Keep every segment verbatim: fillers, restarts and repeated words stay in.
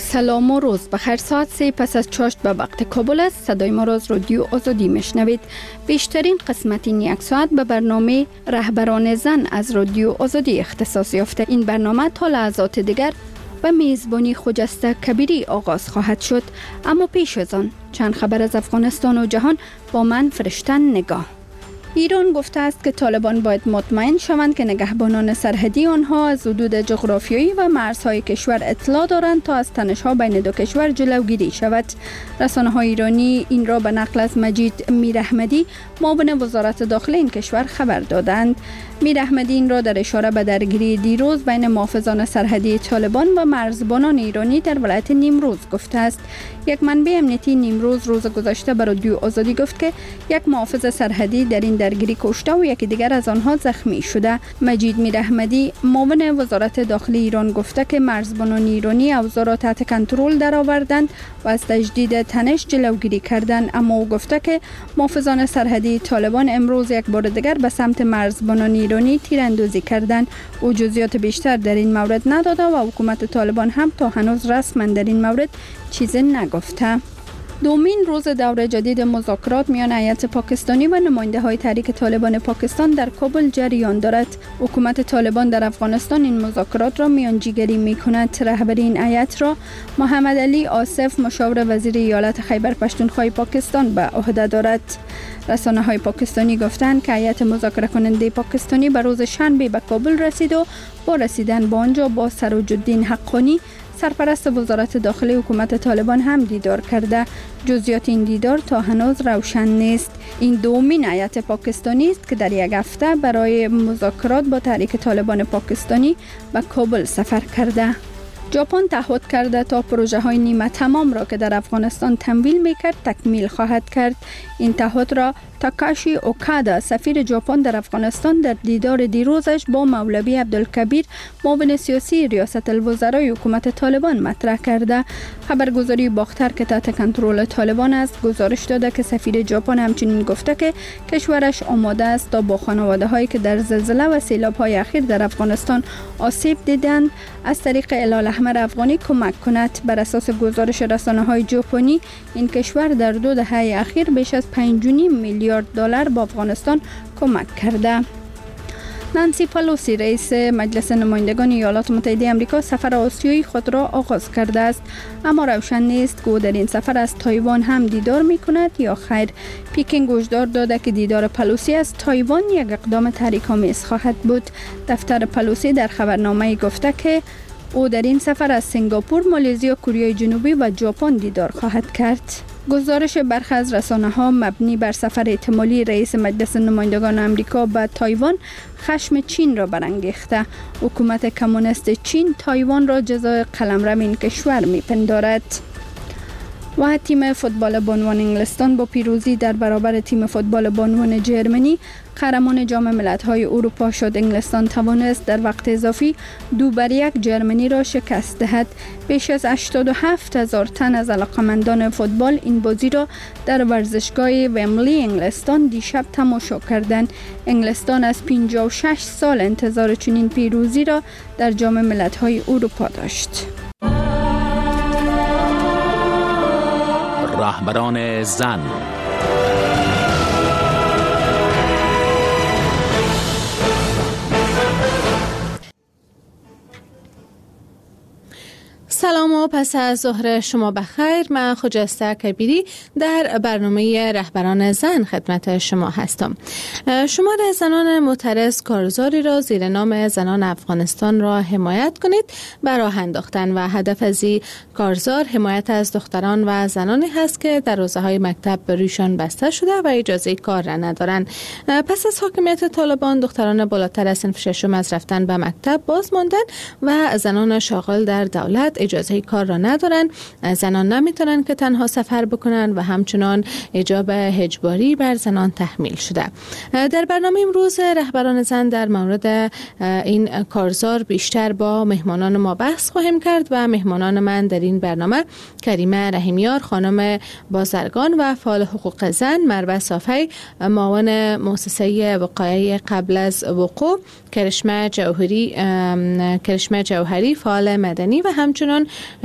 سلام و روز بخیر. ساعت سه پس از چاشت به وقت کابل است. صدای ما را از رادیو آزادی میشنوید. بیشترین قسمت این یک ساعت به برنامه رهبران زن از رادیو آزادی اختصاص یافته. این برنامه تا لحظات دیگر به میزبانی خجسته کبیری آغاز خواهد شد. اما پیش از آن چند خبر از افغانستان و جهان با من فرشتن نگاه. ایران گفته است که طالبان باید مطمئن شوند که نگهبانان سرحدی آنها از حدود جغرافیایی و مرزهای کشور اطلاع دارند تا از تنش‌ها بین دو کشور جلوگیری شود. رسانه‌های ایرانی این را به نقل از مجید میراحمدی، معاون وزارت داخلی این کشور خبر دادند. میراحمدی این را در اشاره به درگیری دیروز بین محافظان سرحدی طالبان و مرزبانان ایرانی در ولایت نیمروز گفته است. یک منبع امنیتی نیمروز روز گذشته به رادیو آزادی گفت که یک محافظ سرحدی در این درگیری کشته و یکی دیگر از آنها زخمی شده. مجید میراحمدی، معاون وزارت داخلی ایران گفته که مرزبانان ایرانی اوضاع را تحت کنترل درآوردند و از تجدید تنش جلوگیری کردند، اما او گفته که محافظان سرحدی طالبان امروز یک بار دیگر به سمت مرزبانان ایرانی تیراندازی کردند. او جزئیات بیشتر در این مورد نداده و حکومت طالبان هم تا هنوز رسما در این مورد چیزی نگفته. دومین روز دور جدید مذاکرات میان هیئت پاکستانی و نماینده های تحریک طالبان پاکستان در کابل جریان دارد. حکومت طالبان در افغانستان این مذاکرات را میانجیگری می کند. رهبری این هیئت را محمد علی آصف، مشاور وزیر ایالت خیبر پختونخوا پاکستان، به عهده دارد. رسانه های پاکستانی گفتند که هیئت مذاکره کننده پاکستانی به روز شنبه به کابل رسید و با رسیدن به آنجا با سروج الدین حقانی، سرپرست وزارت داخلی حکومت طالبان هم دیدار کرده. جزئیات این دیدار تا هنوز روشن نیست. این دومین هیئت پاکستانی است که در یک هفته برای مذاکرات با تحریک طالبان پاکستانی به کابل سفر کرده. ژاپن تعهد کرده تا پروژه های نیمه تمام را که در افغانستان تمویل میکرد تکمیل خواهد کرد. این تعهد را تاکاشی اوکادا، سفیر ژاپن در افغانستان، در دیدار دیروزش با مولوی عبدالکبیر، معاون سیاسی ریاست الوزرای حکومت طالبان مطرح کرده. خبرگزاری باختر که تحت کنترل طالبان است گزارش داده که سفیر ژاپن همچنین گفته که کشورش آماده است تا با خانواده هایی که در زلزله و سیلاب های اخیر در افغانستان آسیب دیدند از طریق هلال احمر افغانی کمک کند. بر اساس گزارش رسانه های ژاپنی، این کشور در دو دهه اخیر بیش از پنج و نیم میلیارد دلار با افغانستان کمک کرده. نانسی پلوسی، رئیس مجلس نمایندگان ایالات متحده آمریکا، سفر آسیایی خود را آغاز کرده است، اما روشن نیست که او در این سفر از تایوان هم دیدار می کند یا خیر. پیکینگ هشدار داده که دیدار پلوسی از تایوان یک اقدام تحریک‌آمیز خواهد بود. دفتر پلوسی در خبرنامه گفته که او در این سفر از سنگاپور، مالزی، کره جنوبی و ژاپن دیدار خواهد کرد. گزارش برخی از رسانه‌ها مبنی بر سفر احتمالی رئیس مجلس نمایندگان آمریکا به تایوان خشم چین را برانگیخته. حکومت کمونیست چین تایوان را جزای قلمرو این کشور می‌پندارد. و تیم فوتبال بانوان انگلستان با پیروزی در برابر تیم فوتبال بانوان جرمنی قهرمان جام ملت‌های اروپا شد. انگلستان توانست در وقت اضافی دو بر یک جرمنی را شکست دهد. بیش از هشتاد و هفت هزار تن از علاقه‌مندان فوتبال این بازی را در ورزشگاه ومبلی انگلستان دیشب تماشا کردند. انگلستان از پنجاه و شش سال انتظار چنین پیروزی را در جام ملت‌های اروپا داشت. رهبران زن. سلام و پس از ظهر شما بخیر. من خجسته کبیری در برنامه رهبران زن خدمت شما هستم. شمار زنان معترض کارزاری را زیر نام زنان افغانستان را حمایت کنید به راه انداختن و هدف از این کارزار حمایت از دختران و زنانی هست که در حوزه‌های مکتب به رویشان بسته شده و اجازه کار را ندارند. پس از حاکمیت طالبان دختران بالاتر از صنف ششم از رفتن به مکتب باز ماندن و زنان شاغل در دولت اجازه کار را ندارن. زنان نمیتونن که تنها سفر بکنن و همچنان حجاب اجباری بر زنان تحمیل شده. در برنامه امروز رهبران زن در مورد این کارزار بیشتر با مهمانان ما بحث خواهیم کرد و مهمانان من در این برنامه کریمه رحیمیار، خانم بازرگان و فعال حقوق زن، مروه صافی، معاون مؤسسه وقایع قبل از وقوع، کرشمه جوهری کرشمه جوهری فعال مدنی و همچنان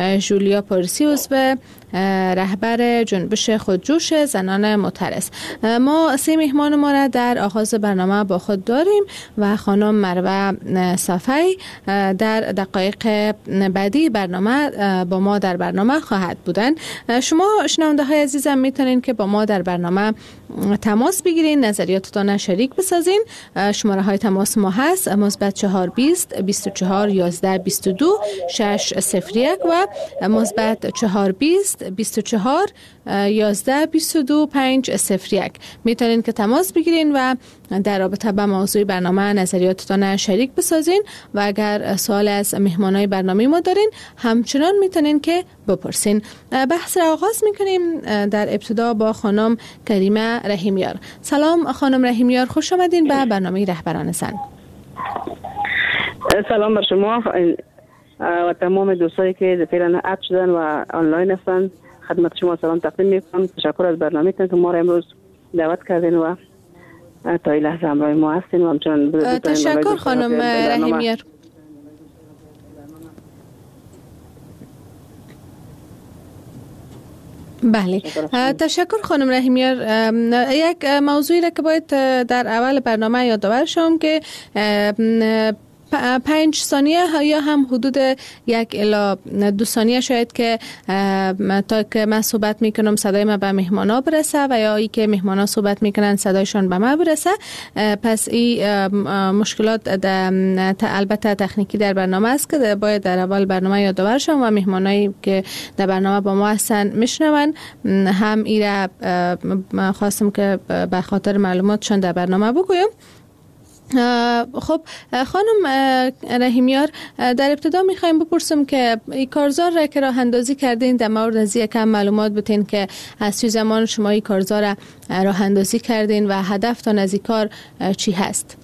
جولیا پارسی عضو رهبر جنبش خودجوش زنان معترض. ما سه مهمان ما را در آغاز برنامه با خود داریم و خانم مروه صفی در دقایق بعدی برنامه با ما در برنامه خواهد بودن. شما شنونده های عزیزم میتونین که با ما در برنامه تماس بگیرین، نظریاتتان شریک بسازین. شماره های تماس ما هست مثبت چهار بیست بیست و چهار یازده بیست و دو شش صفر یک و مثبت چهار بیست بیست و چهار یازده بیست و دو پنج صفر یک. میتونین که تماس بگیرین و در رابطه با موضوع برنامه نظریاتتان شریک بسازین و اگر سوال از مهمانای برنامه ما دارین همچنان میتونین که بپرسین. بحث را آغاز میکنیم در ابتدا با خانم کریمه رحیمیار. سلام خانم رحیمیار، خوش آمدین به برنامه رهبران زن. سلام بر شما و تمام دوستایی که فعلا اد شدن و آنلاین هستند. خدمت شما سلام تقدیم میکنم. تشکر از برنامه‌تون که ما را امروز دعوت کردین و تا این لحظه همراه ما هستین و همچنان تشکر خانم رحیمیار. بله، تشکر خانم رحیمیار. یک موضوعی را که باید در اول برنامه یادآور شوم که پنج ثانیه یا هم حدود یک الی دو ثانیه شاید که تا که من صحبت میکنم صدای من به مهمانا برسه و یا ای که مهمانا صحبت میکنن صدایشان به من برسه. پس این مشکلات البته تکنیکی در برنامه است که باید در اول برنامه یادآور شم و مهمانایی که در برنامه با ما هستن میشنون هم ای را خواستم که به خاطر معلوماتشان در برنامه بگویم. خب خانم رحیمیار، در ابتدا میخوایم بپرسم که این کارزار را که راه اندازی کردین در مورد از یک کم معلومات بتین که از چه زمان شما این کارزار را راه اندازی کردین و هدفتان از این کار چی هست؟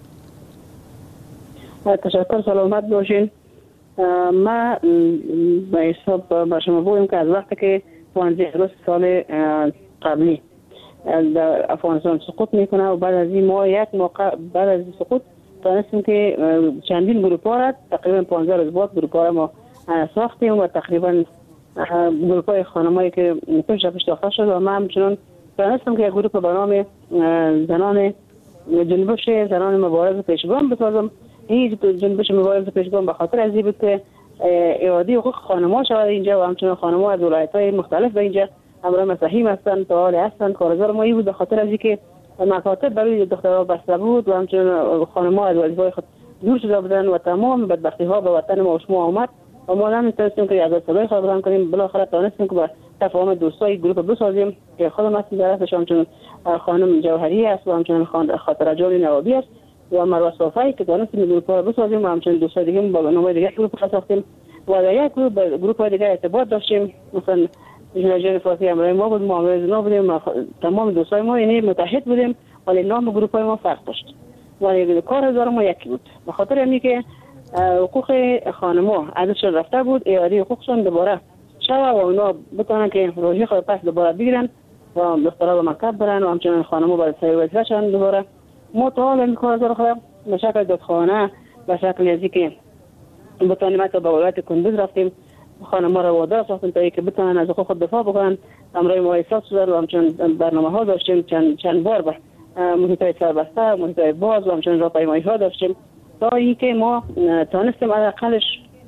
تشکر، سلامت باشین. ما به حساب با شما بگویم که از وقتی که پانزده آگوست سال قبلی در افغانستان سقوط میکنه و بعد از این ما یک موقع بعد از سقوط تانستیم که چندین گروپ ها را تقریبا پانزده روز بعد گروپ ها را ما ساختیم و تقریبا گروپ های خانمایی که پشت پشت داخل شد و ما همچنان تانستم که یک گروپ به نام زنان جنبش زنان مبارز پیشگام بسازم. این جنبش مبارز پیشگام به خاطر از این بود که اعاده حقوق خانم‌ها شود اینجا و همچنان خانم‌ها از ولایت‌های مختلف به اینجا امرای مساهیم هستند، فعال هستند. کارزار ما این بود به خاطر از اینکه مکاتب برای دخترها بسته بود و همچنین خانم‌ها از وظیفه‌های خود دور شده بودند و تمام بدبختی‌ها به وطن ما و شما آمد و ما نمی‌تونستیم که از صدای خود بلند کنیم. بالاخره تونستیم که با تفاهم دوستای گروه بسازیم که خودم هستم در اصلش همچنین خانم جوهری است و همچنین خاطر جان نوابی است و مروه صافی که تونستیم گروه را بسازیم و همچنین دوستای دیگه با نام دیگه گروه را ساختیم و در یک گروه گروه دیگه ارتباط داشتیم. مثلا جنجال فاسی امرای ما بود، معامله زنا بودیم، تمام دوستای ما یعنی متحد بودیم ولی نام گروپ های ما فرق داشت ولی کار هزار ما یکی بود. به خاطر اینکه که حقوق خانم‌ها ازشون رفته بود اعاده حقوقشون دوباره شوه و اونا بتونن که روزی خود پس دوباره بگیرن و دخترها به مکتب برن و همچنین خانم‌ها باید سر وظیفه‌شون دوباره. ما تا حالا این کار هزار خود به شکل دادخانه به شکل ازی که بتونیم حتی به ولایت کندوز رفتیم خانم‌ها را وادار ساختیم تا اینکه بتونن از حقوق خود دفاع بکنن. امرای ما احساس شد و همچنین برنامه ها داشتیم چند چند بار به محیط‌های سربسته، محیط‌های باز و همچنین راهپیمایی‌ها داشتیم تا اینکه ما تونستیم حداقلش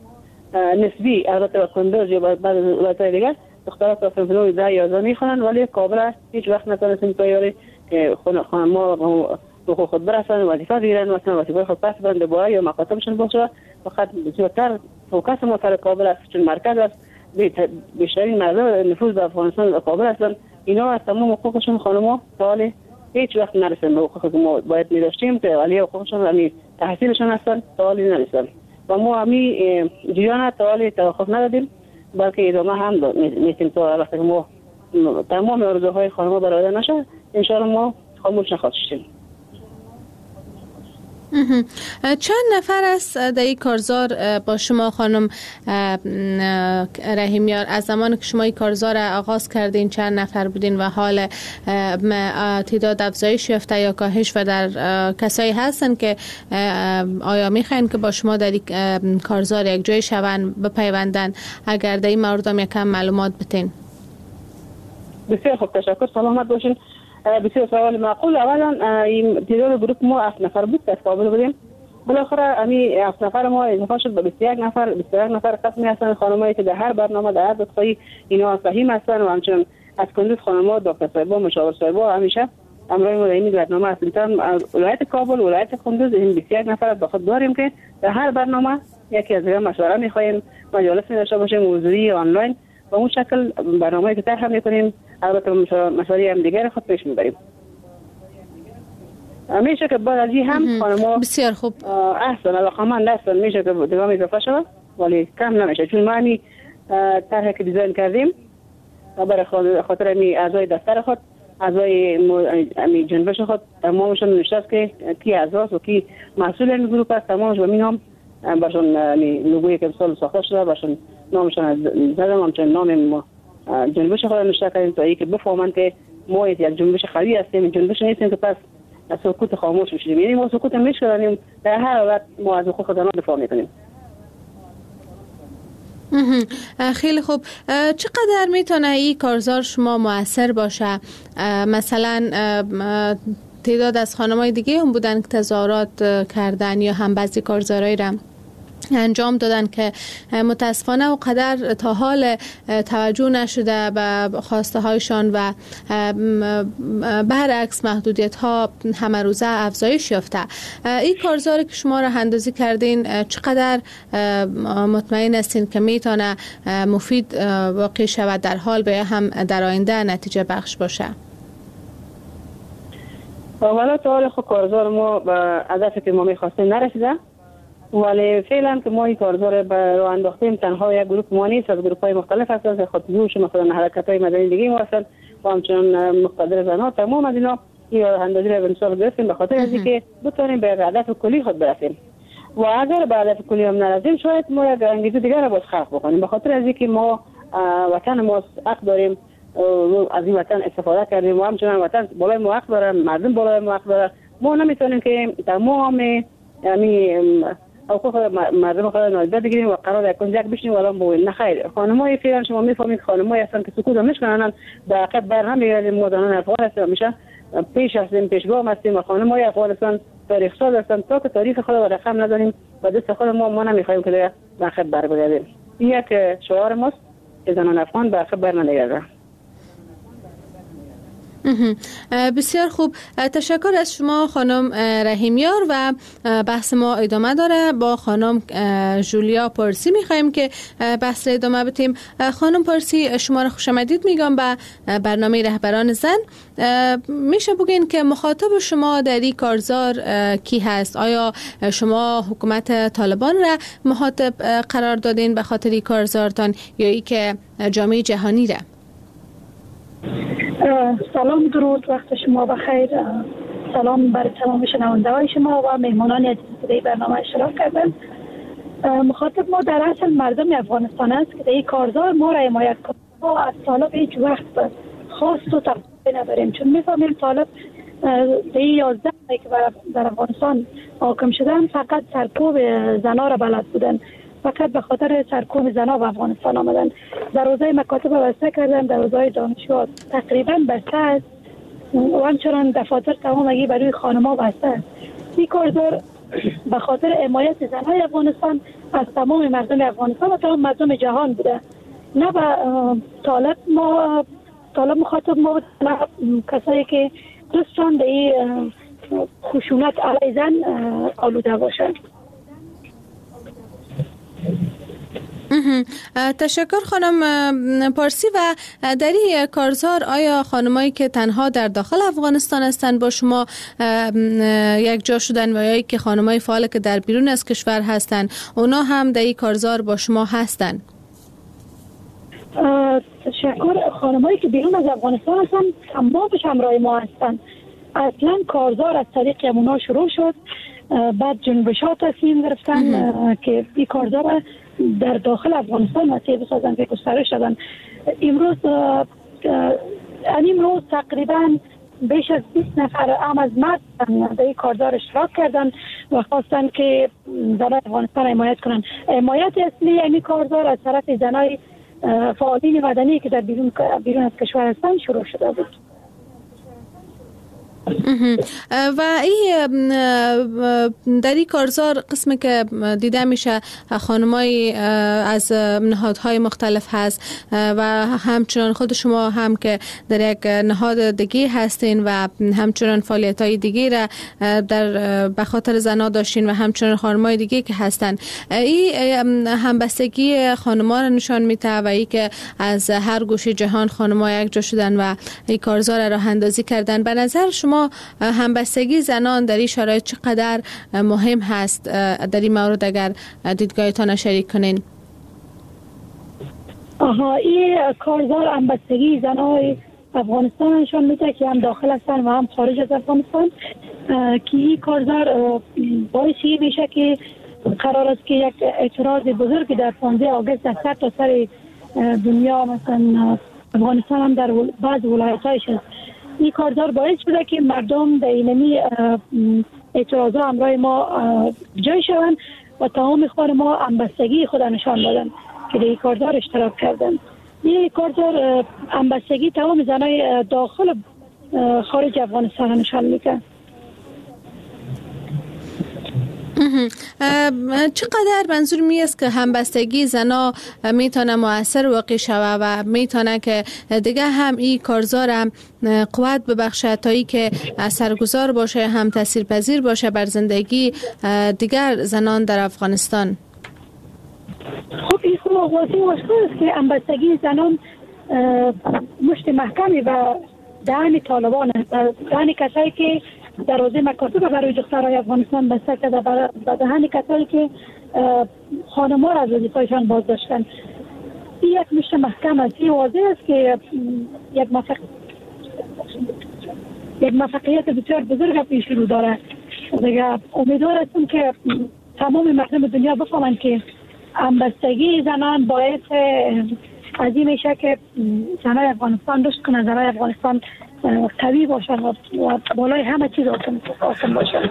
نسبی البته به کندوز یا بعد ولایت‌های دیگر دخترها تا صنف نو ده یازده میخوانند ولی کابل است هیچ وقت نتونستیم تیاری که خانم‌ها حقوق خود برسن وظیفه بگیرن مثلا وظیفه خود پس برن دوباره یا مکاتبشون باشه. فقط زیادتر فوکس ما سر کابل است چون مرکز است، بیشترین مردم نفوذ در افغانستان کابل هستند. اینا از تمام حقوقشون خانم‌ها سال هیچ وقت نرسن به حقوقی که ما باید می‌داشتیم که ولی حقوقشون یعنی تحصیلشون هستن سوالی نرسن و ما همی جریان سوالی توقف ندادیم بلکه ادامه هم میتیم تا وقتی که ما تمام آرزوهای خانم‌ها برآورده نشه ان شاء الله ما خاموش نخواهیم. چند نفر است در این کارزار با شما خانم رحیمیار؟ از زمان که شما این کارزار آغاز کردین چند نفر بودین و حال تعداد افزایش یافته یا کاهش و در کسایی هستن که آیا میخواین که با شما در این کارزار یک جای شون بپیوندن؟ اگر در این مورد هم یکم معلومات بتین. بسیار خوب، تشکر، سلامت باشین. بسیار سوال معقول. اولا این تعداد گروه ما هفت نفر بود که کابل بودیم. بالاخره امی هفت نفر ما اضافه شد به بیست و یک نفر. بیست و یک نفر قسمی هستن خانمایی که در هر برنامه در هر دستگاهی اینا فهیم هستن و همچنین از کندوز خانم‌ها، دکتر صاحبا، مشاور صاحبا همیشه امروز ما در این برنامه اصلا ولایت کابل، ولایت کندوز این بیست و یک نفر با خود داریم که در هر برنامه یکی از دیگه مشوره می‌خوایم، مجالس داشته باشیم حضوری آنلاین و اون شکل برنامه‌ای که طرح می‌کنیم البته مشاوره هم دیگر خود پیش می‌بریم. میشه که بعد از این هم خانم‌ها بسیار خوب احسن علاقه‌مند هستن، میشه که دیگه اضافه شود ولی کم نمیشه، چون ما همی طرحی که دیزاین کردیم برای خاطر امی اعضای دفتر خود، اعضای امی جنبش خود تمامشون نوشته است که کی اعضاست و کی مسئول این گروه است، تمامش با این هم برشون لوگویی که امسال ساخته شده برشون نامشون از زدم، همچنین نام جنبش خود نوشته کردیم تا اینکه بفهمن که ما یک جنبش قوی هستیم، جنبش نیستیم که پس سکوت خاموش بشیم. یعنی ما سکوت میشکنیم، در هر حالت ما از حقوق خودمون دفاع میکنیم. خیلی خوب. چقدر میتونه این کارزار شما مؤثر باشه؟ مثلا تعداد از خانمای دیگه هم بودن که تظاهرات کردن یا هم بعضی کارزارایی را انجام دادن که متاسفانه و قدر تا حال توجه نشده به خواسته هایشان و برعکس محدودیت ها همه روزه افزایش یافته. این کارزاری که شما راه اندازی کردین چقدر مطمئن هستین که میتونه مفید واقع شود در حال به هم در آینده نتیجه بخش باشه؟ والا تا حال خود کارزار ما به هدفی که ما میخواستیم نرسیده، ولی فعلا که ما این کارزار به راه انداختیم تنها یک گروه ما نیست، از گروه های مختلف هستند که خود جوش مثلا حرکت های مدنی دیگه ما هستند و همچنان مقتدر زنها، تمام از اینا این راه اندازی را به مثال گرفتیم به خاطر از اینکه بتونیم به هدف کلی خود برسیم و اگر به هدف کلی هم نرسیم شاید ما یک انگیزه دیگر را باز خلق بکنیم، به خاطر از اینکه ما وطن ما حق داریم، از این وطن استفاده کردیم و همچنان وطن بالای ما حق داره، مردم بالای ما حق داره. ما نمیتونیم که تمام یعنی حقوق مردم خود نادیده بگیریم و قرار یک کنجک بشنیم و الان بگوییم نه خیر. خانمای فعلا شما میفهمید خانمایی هستن که سکوت نمیکنن، به عقب بر نمیگردیم، ما دانان افغان هستیم، میشه پیش هستیم، پیشگام هستیم و خانمای افغان هستن تاریخ ساز هستن تا که تاریخ خود رو رقم نداریم و دست خود ما ما نمیخوایم که به عقب بر بگردیم. این یک شعار ماست که زنان افغان به عقب بر نمیگردن. بسیار خوب، تشکر از شما خانم رحیمیار و بحث ما ادامه داره. با خانم جولیا پارسی میخوایم که بحث را ادامه بدیم. خانم پارسی، شما را خوش آمدید میگم به برنامه رهبران زن. میشه بگین که مخاطب شما در این کارزار کی هست؟ آیا شما حکومت طالبان را مخاطب قرار دادین به خاطر این کارزارتان یا ای که جامعه جهانی را؟ سلام، درود، وقت شما بخیر. سلام بر تمام شنونده های شما و مهمانان عزیز که برنامه اشتراک کردن. مخاطب ما در اصل مردم افغانستان است که در این کارزار ما را حمایت کنند. ما از طالب هیچ وقت خواست و توقع نداریم، چون میفهمیم طالب در این یازده سالی که در افغانستان حاکم شدن فقط سرکوب زنا را بلد بودن، فقط به خاطر سرکوب زنا به افغانستان آمدن. در حوزه مکاتب بسته کردن، در حوزه دانشگاه تقریبا بسته است و همچنان دفاتر تمامگی برای خانم‌ها بسته است. این کارزار به خاطر حمایت زنهای افغانستان از تمام مردم افغانستان و تمام مردم جهان بوده، نه به طالب ما طالب مخاطب ما بود، نه کسایی که دوستان به این خشونت علیه زن آلوده باشند. تشکر خانم پارسی. و در این کارزار آیا خانمایی که تنها در داخل افغانستان هستند با شما یک جا شدن و یا که خانمای فعال که در بیرون از کشور هستند اونا هم در این کارزار با شما هستند؟ تشکر. خانمایی که بیرون از افغانستان هستند تمامش همراه ما هستند. اصلا کارزار از طریق یمونا شروع شد، بعد جنبش ها تصمیم گرفتن که این کارزار در داخل افغانستان وسیع بسازن که گسترش دادن. امروز امروز تقریبا بیش از بیست نفر هم از مرد در این کارزار اشتراک کردن و خواستن که زنان افغانستان حمایت کنن. حمایت اصلی این کارزار از طرف زنای فعالین مدنی که در بیرون بیرون از کشور هستند شروع شده بود. و این در این کارزار قسمی که دیده میشه خانمای از نهادهای مختلف هست و همچنان خود شما هم که در یک نهاد دیگه هستین و همچنان فعالیت های دیگه را در بخاطر زنا داشتین و همچنان خانمای دیگه که هستن. این همبستگی خانما را نشان میده و ای که از هر گوشه جهان خانما یک جا شدن و این کارزار را راه اندازی کردن. به نظر شما همبستگی زنان در این شرایط چقدر مهم هست؟ در این مورد اگر دیدگاهتان شریک کنین. آها، این کارزار همبستگی زنان افغانستان نشان میده که هم داخل هستن و هم خارج از افغانستان، که این کارزار باعثی میشه که قرار است که یک اعتراض بزرگی در پانزده آگوست در سر تا سر دنیا، مثلا افغانستان هم در بعض ولایت‌هایش است. این کارزار باعث شده که مردم در اینمی اعتراضا همراه ما جای شوند و تمام خانم ما همبستگی خود نشان دادن که در این کارزار اشتراک کردن. این کارزار همبستگی تمام زنای داخل خارج افغانستان نشان میده. چقدر منظور می است که همبستگی زنا میتونه مؤثر واقع شوه و میتونه که دیگه هم این کارزار هم قوت ببخشه تا ای که اثرگذار باشه، هم تاثیرپذیر باشه بر زندگی دیگر زنان در افغانستان؟ خب این خب واضح و آشکار است که همبستگی زنان مشت محکمی و دهن طالبان است، دهن کسایی که دروازه مکاتب برای دخترای افغانستان بسته کرده و دهن کسایی که خانم‌ها را از وظیفه‌شان باز داشتن. این یک مشت محکم است. این واضح است که یک مفق... یک موفقیت بسیار بزرگ پیش رو داره. دیگه امیدوار هستم که تمام مردم دنیا بفهمند که همبستگی زنان باعث از این میشه که زنای افغانستان رشد کنند، زنای افغانستان قوی باشن و بالای همه چیز آسان باشن.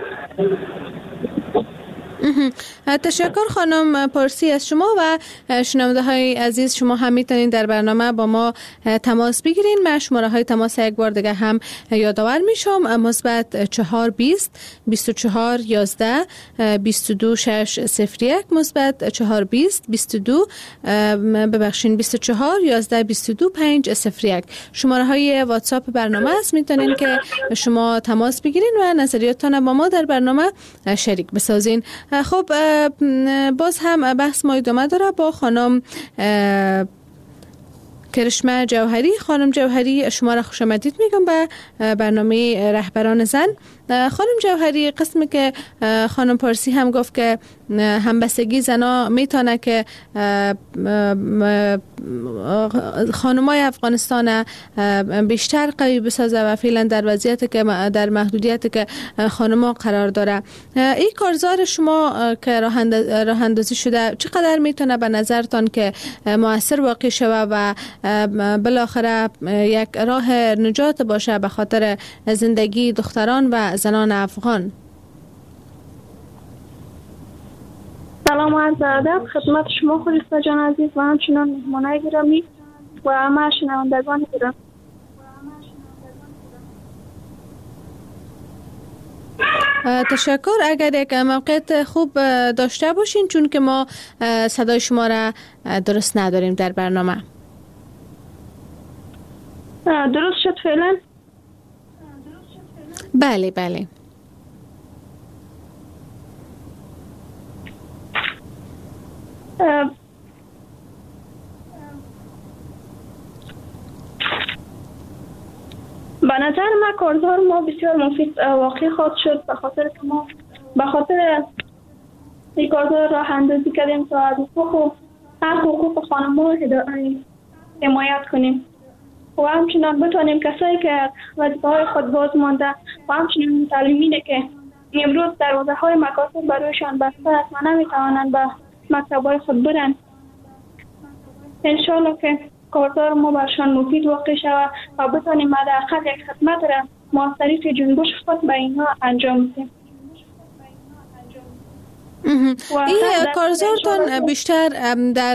تشکر خانم پارسی از شما و شنونده های عزیز. شما هم میتونید در برنامه با ما تماس بگیرین. من شماره های تماس یک بار دیگه هم یادآور میشم: مثبت چهار بیست بیست و چهار یازده بیست و دو شش صفر یک، مثبت چهار بیست بیست و دو ببخشین بیست و چهار یازده بیست و دو پنج صفر یک. شماره های واتساپ برنامه است، میتونین که شما تماس بگیرین و نظریاتتان با ما در برنامه شریک بسازین. خب باز هم بحث ما ادامه داره با خانم کرشمه جوهری. خانم جوهری، شما را خوش آمدید میگم به برنامه رهبران زن. خانم جوهری، قسمی که خانم پارسی هم گفت که همبستگی زنا میتونه که خانمای افغانستان بیشتر قوی بسازه و فعلا در وضعیتی که در محدودیتی که خانما قرار داره، این کارزار شما که راه اندازی شده چقدر میتونه به نظرتان که مؤثر واقع شوه و بالاخره یک راه نجات باشه به خاطر زندگی دختران و زنان افغان؟ سلام و عرض ادب خدمت شما خلیفه جان عزیز و همچنان مهمانای گرامی و همه شنوندگان گرامی. تشکر. اگر یک موقعیت خوب داشته باشین، چون که ما صدای شما را درست نداریم در برنامه. درست شد فعلا؟ بله بله. به نظر ما کارزار ما بسیار مفید واقع خواهد شد، به خاطر که ما به خاطر این کارزار راه اندازی کردیم تا از حقوق هر حقوق خانم‌ها حمایت کنیم و و همچنان بتانیم کسایی که وظیفه های خود باز مانده و همچنان تعلیمینه که امروز دروازه های مکاتب برایشان بسته است و نمیتوانند به مکتب های خود برن، انشالله که کارزار ما برشان مفید واقع شود و بتانیم حداقل یک خدمت را ما از طریق جنبش خود به اینها انجام بدیم. این کارزارتان بیشتر در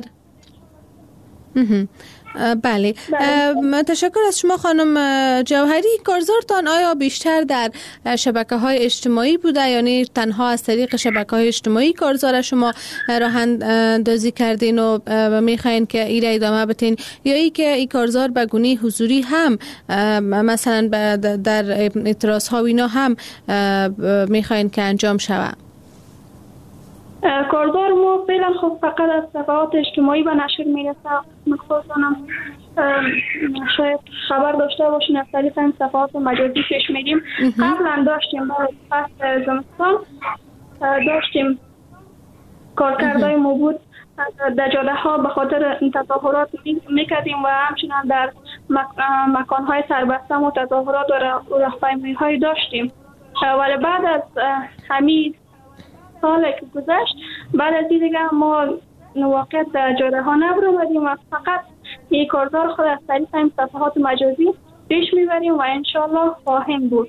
بله, بله. تشکر از شما خانم جوهری. کارزارتان آیا بیشتر در شبکه های اجتماعی بوده، یعنی تنها از طریق شبکه های اجتماعی کارزار شما راه اندازی کردین و میخواین که این را ادامه بدین، یا ای که این کارزار به گونه حضوری هم مثلا در اعتراض ها و اینا هم میخواین که انجام شود؟ کارزار ما فعلا خب فقط از صفحات اجتماعی به نشر میرسه. مخصوصا هم شاید خبر داشته باشین از طریق این صفحات مجازی پیش میدیم. قبلا داشتیم برای فصل زمستان داشتیم کارکردهای ما بود در جاده ها به خاطر تظاهرات میکردیم و همچنان در مکان های سربسته و تظاهرات و راهپیمایی های داشتیم، ولی بعد از همین سالی که گذشت بعد از این دیگه ما واقعا در جاده ها نبرآمدیم و فقط یک کارزار خود از طریق این صفحات مجازی پیش میبریم و انشالله خواهیم بود.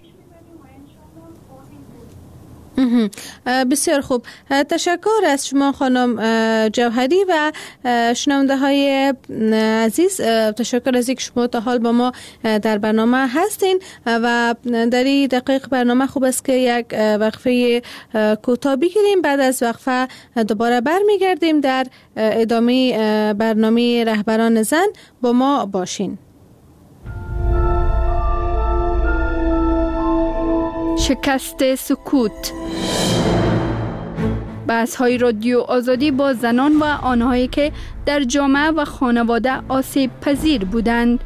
بسیار خوب، تشکر از شما خانم جوهری و شنونده های عزیز. تشکر از اینکه شما تا حال با ما در برنامه هستین و در این دقیق برنامه خوب است که یک وقفه کوتاه بگیریم. بعد از وقفه دوباره برمیگردیم. در ادامه برنامه رهبران زن با ما باشین. شکست سکوت، بحث های رادیو آزادی با زنان و آنهایی که در جامعه و خانواده آسیب پذیر بودند.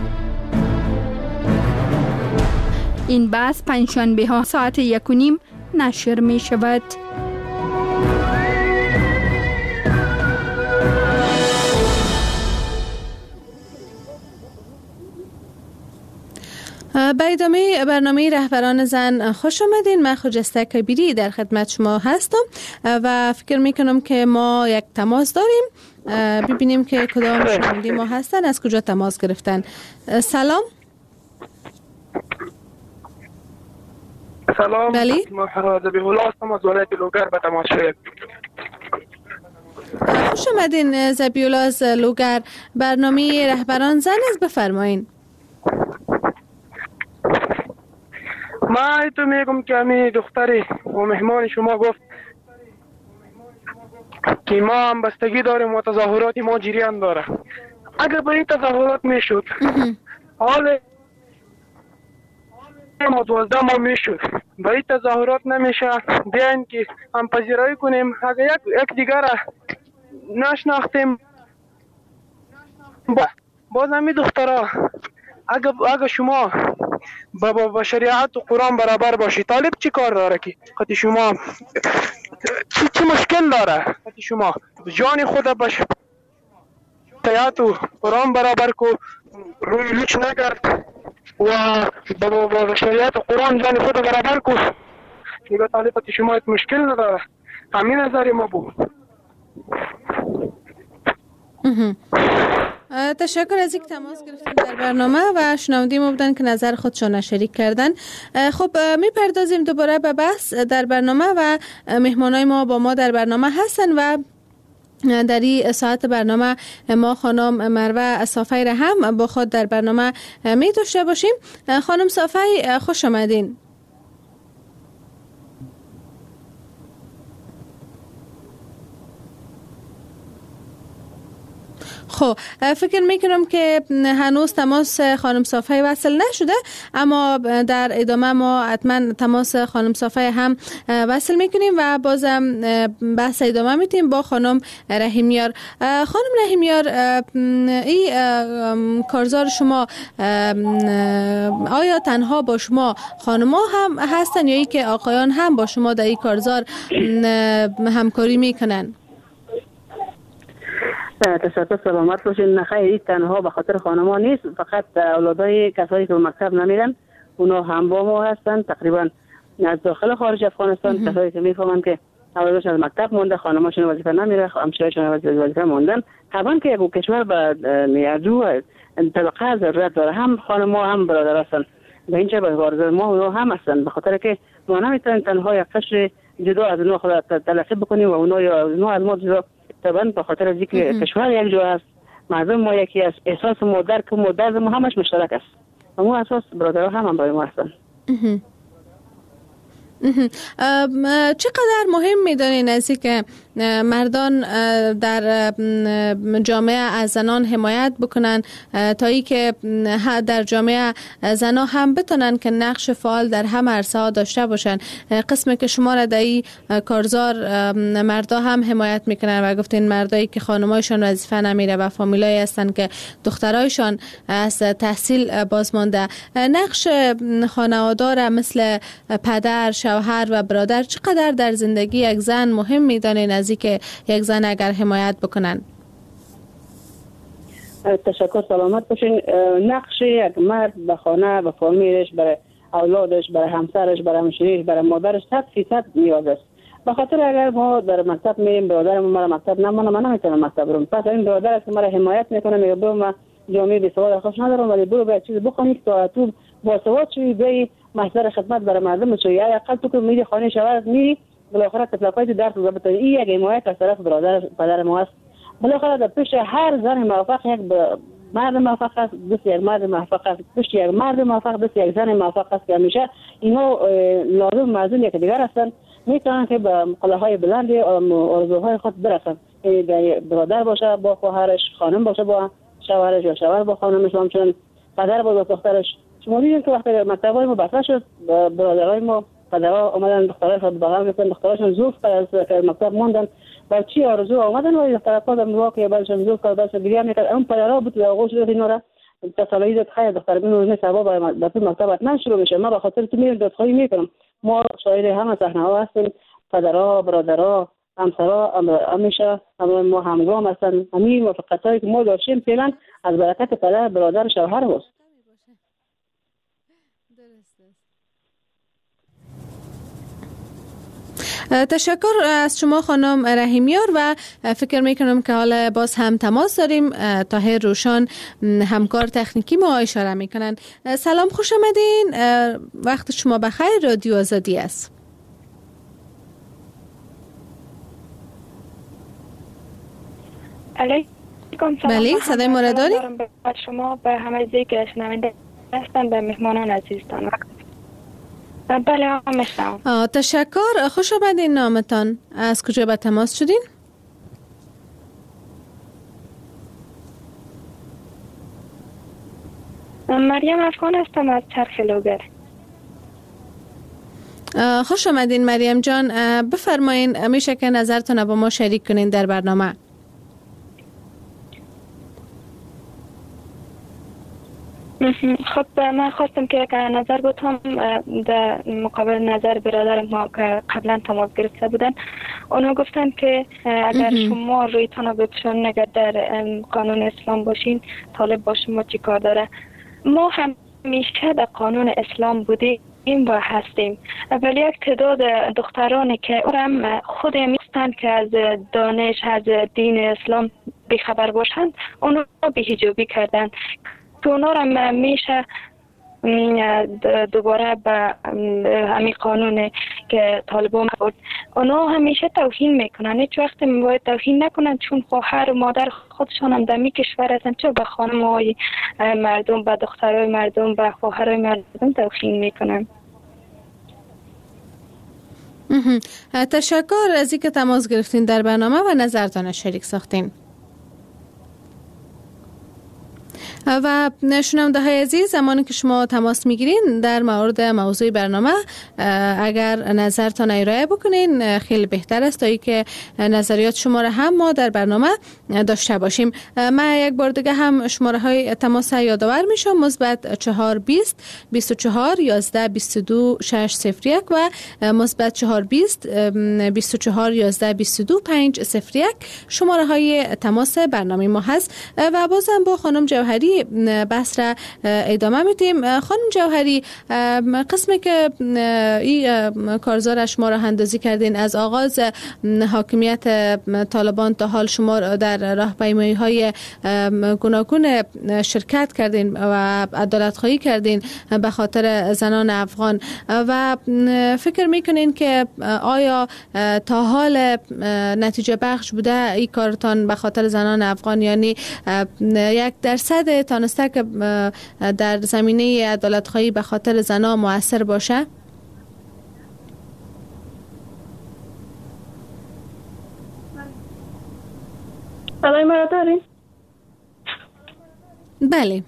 این بحث پنجشنبه ها ساعت یک و نیم نشر می شود. به ادامه برنامه رهبران زن خوش آمدین. من خجسته کبیری در خدمت شما هستم و فکر میکنم که ما یک تماس داریم. ببینیم که کدام شنونده ما هستن، از کجا تماس گرفتن. سلام. سلام. بله. ما زبیح‌الله هستم از ولایت لوگر به تماس شدم. خوش آمدین زبیح‌الله از لوگر. برنامه رهبران زن است، بفرمایین. ما تو میگم که امی دختری و مهمان شما گفت که ما هم بستگی داریم و تظاهرات ما جریان داره. اگر به این تظاهرات میشد حال ما دوازده ما میشد، به این تظاهرات نمیشه. بیاین که هم پذیرایی کنیم. اگر یک, یک دیگر نشناختیم باز همی دخترها اگر, اگر شما با, با, با شریعت و قرآن برابر باشی، طالب چی کار داره که خطی شما چی, چی مشکل داره؟ خطی شما جان خود با شریعت و قرآن برابر کو، روی لوچ نکرد و با, با, با شریعت و قرآن جان خود برابر کو، دیگه طالب خطی شما ایت مشکل نداره. همین نظری ما بود. تشکر از اینکه تماس گرفتن در برنامه و شنونده ما بودن که نظر خودشان شریک کردن. خب میپردازیم دوباره به بحث در برنامه و مهمانای ما با ما در برنامه هستن و در این ساعت برنامه ما خانم مروه صافی را هم با خود در برنامه می داشته باشیم. خانم صافی خوش آمدین. خب فکر میکنم که هنوز تماس خانم صافی وصل نشده، اما در ادامه ما حتما تماس خانم صافی هم وصل میکنیم و بازم بحث ادامه میتیم با خانم رحیمیار. خانم رحیمیار، این کارزار شما آیا تنها با شما خانما هم هستن یا ای که آقایان هم با شما در این کارزار همکاری میکنن؟ تشکر، سلامت باشین. نخیر، تنها به خاطر خانما نیست، فقط اولادای کسایی که به مکتب نمیرن اونا هم با ما هستن. تقریبا از داخل خارج افغانستان کسایی که میفهمن که اولادش از مکتب مونده، خانماشون وظیفه نمیره، همسرشون وظیفه موندن. طبعا که یک کشور به نیازو طبقه ضرورت داره، هم خانما هم برادر هستن. به اینجا به وارد ما اونا هم هستن، به خاطر که ما نمیتونیم تنها یک قشر جدا از اونا خود تلقی بکنیم و اونا یا اونا از ما جدا. طبعا به خاطر از اینکه کشور یک جا است، مردم ما یکی است، احساس ما درک ما درد ما همش مشترک است. و ما اساس برادرها هم هم برای ما هستن. چقدر مهم می‌دانید از اینکه مردان در جامعه از زنان حمایت بکنن تا اینکه در جامعه زنان هم بتونن که نقش فعال در همه عرصه‌ها داشته باشن؟ قسمی که شما را در این کارزار مردا هم حمایت میکنن و گفتین مردایی که خانمایشان وظیفه نمیره و فامیلایی هستن که دخترایشان از تحصیل بازمانده، نقش خانواده را مثل پدر، شوهر و برادر چقدر در زندگی یک زن مهم میدانین از اینکه یک زن اگر حمایت بکنن؟ تشکر، سلامت باشین. نقش یک مرد به خانه، به فامیلش، برای اولادش، برای همسرش، برای همشیرش، برای مادرش صد فیصد نیاز است. به خاطر اگر ما در مکتب میریم، برادرم مرا مکتب نمونه، من نمیتونم مکتب برم. پس این برادر است که مرا حمایت میکنه، میگه برو من جامعه بی سواد خوش ندارم، ولی برو به چیز بخونی تا تو با سواد شوی به محضر خدمت برای مردم شوی. یا اقل تو که میری خانه شوهرت میری بالاخره تطلقات درس رو بتونی. این یک حمایت از طرف برادر پدر ما است. بالاخره در پیش هر زن موفق یک مرد موفق است، دست یک مرد موفق است، پیش یک مرد موفق دست یک زن موفق است که همیشه اینا لازم مزون یک دیگر هستن، میتونن که به قله‌های بلند آرزوهای خود برسن. برادر باشه با خواهرش، خانم باشه با شوهرش، یا شوهر با خانمش، همچنین پدر با دخترش. شما دیدین که وقتی مکتب‌های ما بسته شد، برادرای ما پدرها اومدن دخترای خود بغل گرفتن، دختراشون زوف از مکتب موندن و چی آرزو اومدن و دخترها در واقع بعدشون زوف کرد، بعدش دیگه میکرد. اون پدرها بود و آغوش داد اینا را تصالی داد خیر دختر بینو نه سبب در تو مکتب من شروع میشه. ما به خاطر تو میرم دادخواهی میکنم. ما شاهد همه صحنه‌ها هستیم، پدرها، برادرها، همسرها همیشه هم ما همگام هستن. همین موفقیتایی که ما داشتیم فعلا از برکت پدر، برادر، شوهر است. تشکر از شما خانم رحیمیار و فکر میکنم که حالا باز هم تماس داریم. طاهر روشان همکار تکنیکی ما اشاره میکنن. سلام، خوش آمدین، وقت شما بخیر، رادیو آزادی است. علیکم سلام. بله، صدای ما را داری؟ شما به همه دیگه شنونده هستن، به مهمانان عزیزتان. بله آقا میشنم. تشکر، خوش آمدین. نامتان، از کجا به تماس شدین؟ مریم افغان هستم از چرخ لوگر. خوش آمدین مریم جان، بفرمایین، میشه که نظرتون با ما شریک کنین در برنامه؟ خب من خواستم که یک نظر بتم در مقابل نظر برادر ما که قبلا تماس گرفته بودن. اونا گفتن که اگر شما روی تانو بپشن، اگر در قانون اسلام باشین، طالب با شما چی کار داره؟ ما همیشه در قانون اسلام بودیم و هستیم، ولی یک تعداد دخترانی که هم خود میستن که از دانش، از دین اسلام بیخبر باشند، اونا بی‌حجابی کردن که اونا را میشه دوباره به همین قانون که طالبان بود اونا همیشه توهین میکنن. هیچ وقت باید توهین نکنن، چون خواهر و مادر خودشان هم در می کشور هستن، چه به خانم های مردم، به دخترای مردم، به خواهرای مردم توهین میکنن. تشکر از اینکه تماس گرفتین در برنامه و نظرتان شریک ساختین. و شنونده های عزیز، زمانی که شما تماس میگیرین در مورد موضوع برنامه اگر نظرتان ارائه بکنین خیلی بهتر است تا ای که نظریات شما را هم ما در برنامه داشته باشیم. من یک بار دیگه هم شماره های تماس یادآور میشم: مثبت چهار بیست بیست و چهار یازده بیست و دو شش صفر یک و مثبت چهار بیست بیست و چهار یازده بیست و دو پنج صفر یک شماره های تماس برنامه ما هست. و بازم با خانم جوهری بحث را ادامه میدیم. خانم جوهری، قسمی که این کارزار شما را اندازی کردین از آغاز حاکمیت طالبان تا حال شما در راهپیمایی های گوناگون شرکت کردین و عدالت خواهی کردین به خاطر زنان افغان و فکر میکنین که آیا تا حال نتیجه بخش بوده این کارتان به خاطر زنان افغان؟ یعنی یک درصد تانسته که در زمینه عدالت خواهی به خاطر زنان مؤثر باشه؟ صدای ما را دارین؟ بله.